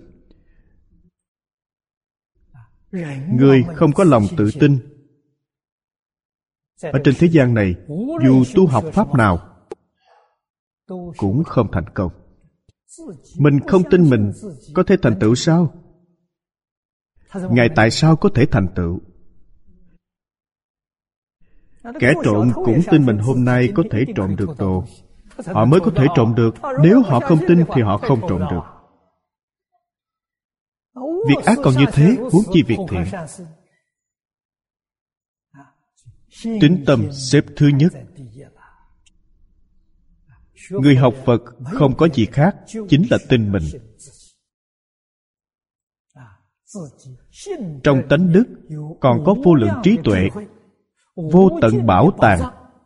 Người không có lòng tự tin, ở trên thế gian này, dù tu học pháp nào cũng không thành công. Mình không tin mình, có thể thành tựu sao? Ngài tại sao có thể thành tựu? Kẻ trộm cũng tin mình hôm nay có thể trộm được đồ. Họ mới có thể trộm được. Nếu họ không tin thì họ không trộm được. Việc ác còn như thế, huống chi việc thiện. Tín tâm xếp thứ nhất. Người học Phật không có gì khác, chính là tin mình. Trong tánh đức còn có vô lượng trí tuệ, vô tận bảo tàng,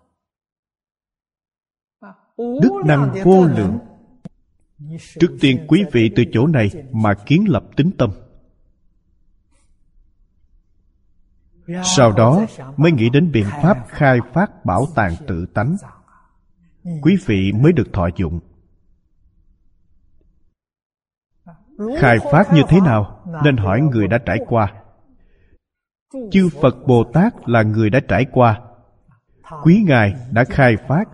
đức năng vô lượng. Trước tiên quý vị từ chỗ này mà kiến lập tín tâm, sau đó mới nghĩ đến biện pháp khai phát bảo tàng tự tánh, quý vị mới được thọ dụng. Khai phát như thế nào? Nên hỏi người đã trải qua. Chư Phật Bồ Tát là người đã trải qua, quý Ngài đã khai phát.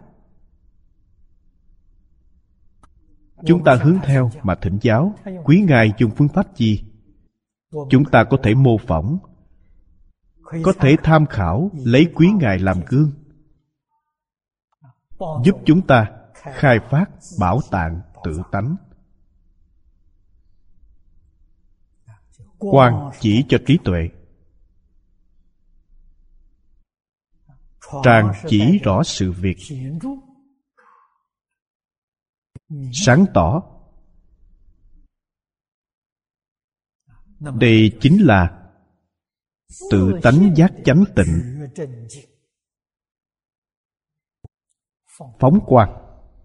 Chúng ta hướng theo mà thỉnh giáo, quý Ngài dùng phương pháp gì? Chúng ta có thể mô phỏng, có thể tham khảo, lấy quý Ngài làm gương, giúp chúng ta khai phát bảo tàng tự tánh. Quang chỉ cho trí tuệ, tràng chỉ rõ sự việc, sáng tỏ. Đây chính là tự tánh giác chánh tịnh, phóng quang.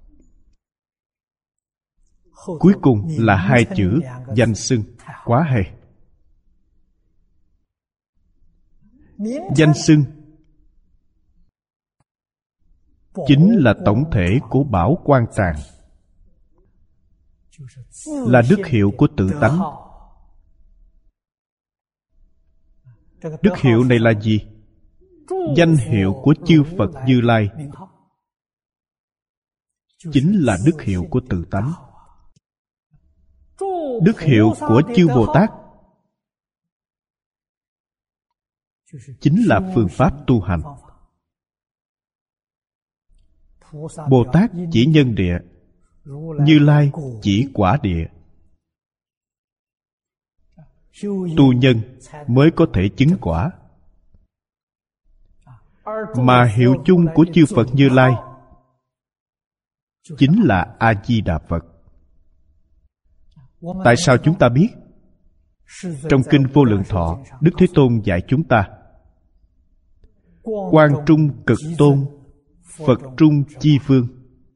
Cuối cùng là hai chữ danh xưng, quá hay. Danh xưng chính là tổng thể của bảo quang tràng, là đức hiệu của tự tánh. Đức hiệu này là gì? Danh hiệu của chư Phật Như Lai chính là đức hiệu của tự tánh. Đức hiệu của chư Bồ Tát chính là phương pháp tu hành. Bồ Tát chỉ nhân địa, Như Lai chỉ quả địa. Tu nhân mới có thể chứng quả. Mà hiệu chung của chư Phật Như Lai chính là A-di-đà Phật. Tại sao chúng ta biết? Trong Kinh Vô Lượng Thọ, Đức Thế Tôn dạy chúng ta: Quang trung cực tôn, Phật trung chi phương.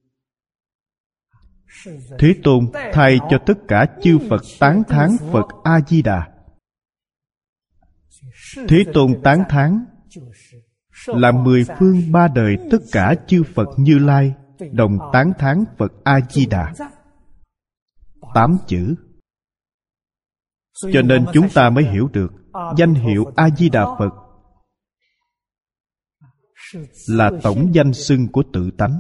Thế Tôn thay cho tất cả chư Phật tán thán Phật A-di-đà. Thế Tôn tán thán là mười phương ba đời tất cả chư Phật Như Lai đồng tán thán Phật A-di-đà. Tám chữ. Cho nên chúng ta mới hiểu được danh hiệu A-di-đà Phật là tổng danh xưng của tự tánh.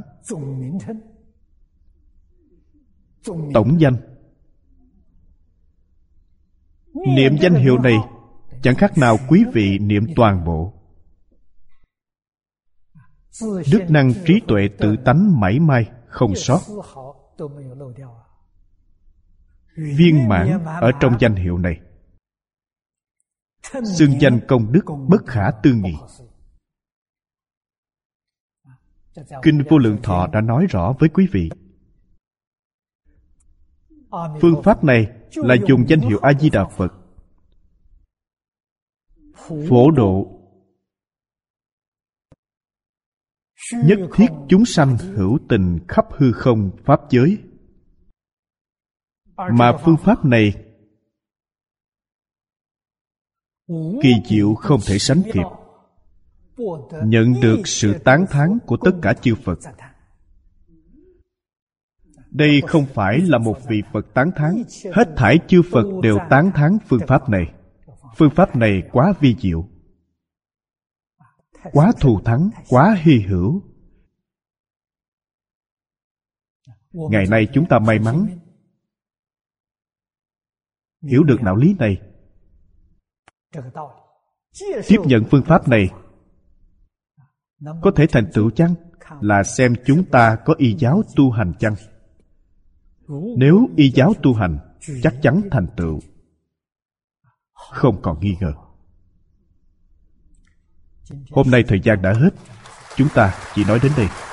Tổng danh. Niệm danh hiệu này chẳng khác nào quý vị niệm toàn bộ. Đức năng trí tuệ tự tánh mảy may không sót, viên mãn ở trong danh hiệu này. Xưng danh công đức bất khả tư nghị. Kinh Vô Lượng Thọ đã nói rõ với quý vị. Phương pháp này là dùng danh hiệu A-di-đà Phật phổ độ, nhất thiết chúng sanh hữu tình khắp hư không pháp giới. Mà phương pháp này kỳ diệu không thể sánh kịp, nhận được sự tán thán của tất cả chư Phật. Đây không phải là một vị Phật tán thán, hết thảy chư Phật đều tán thán phương pháp này. Phương pháp này quá vi diệu, quá thù thắng, quá hy hữu. Ngày nay chúng ta may mắn hiểu được đạo lý này. Tiếp nhận phương pháp này có thể thành tựu chăng? Là xem chúng ta có y giáo tu hành chăng? Nếu y giáo tu hành, chắc chắn thành tựu, không còn nghi ngờ. Hôm nay thời gian đã hết, chúng ta chỉ nói đến đây.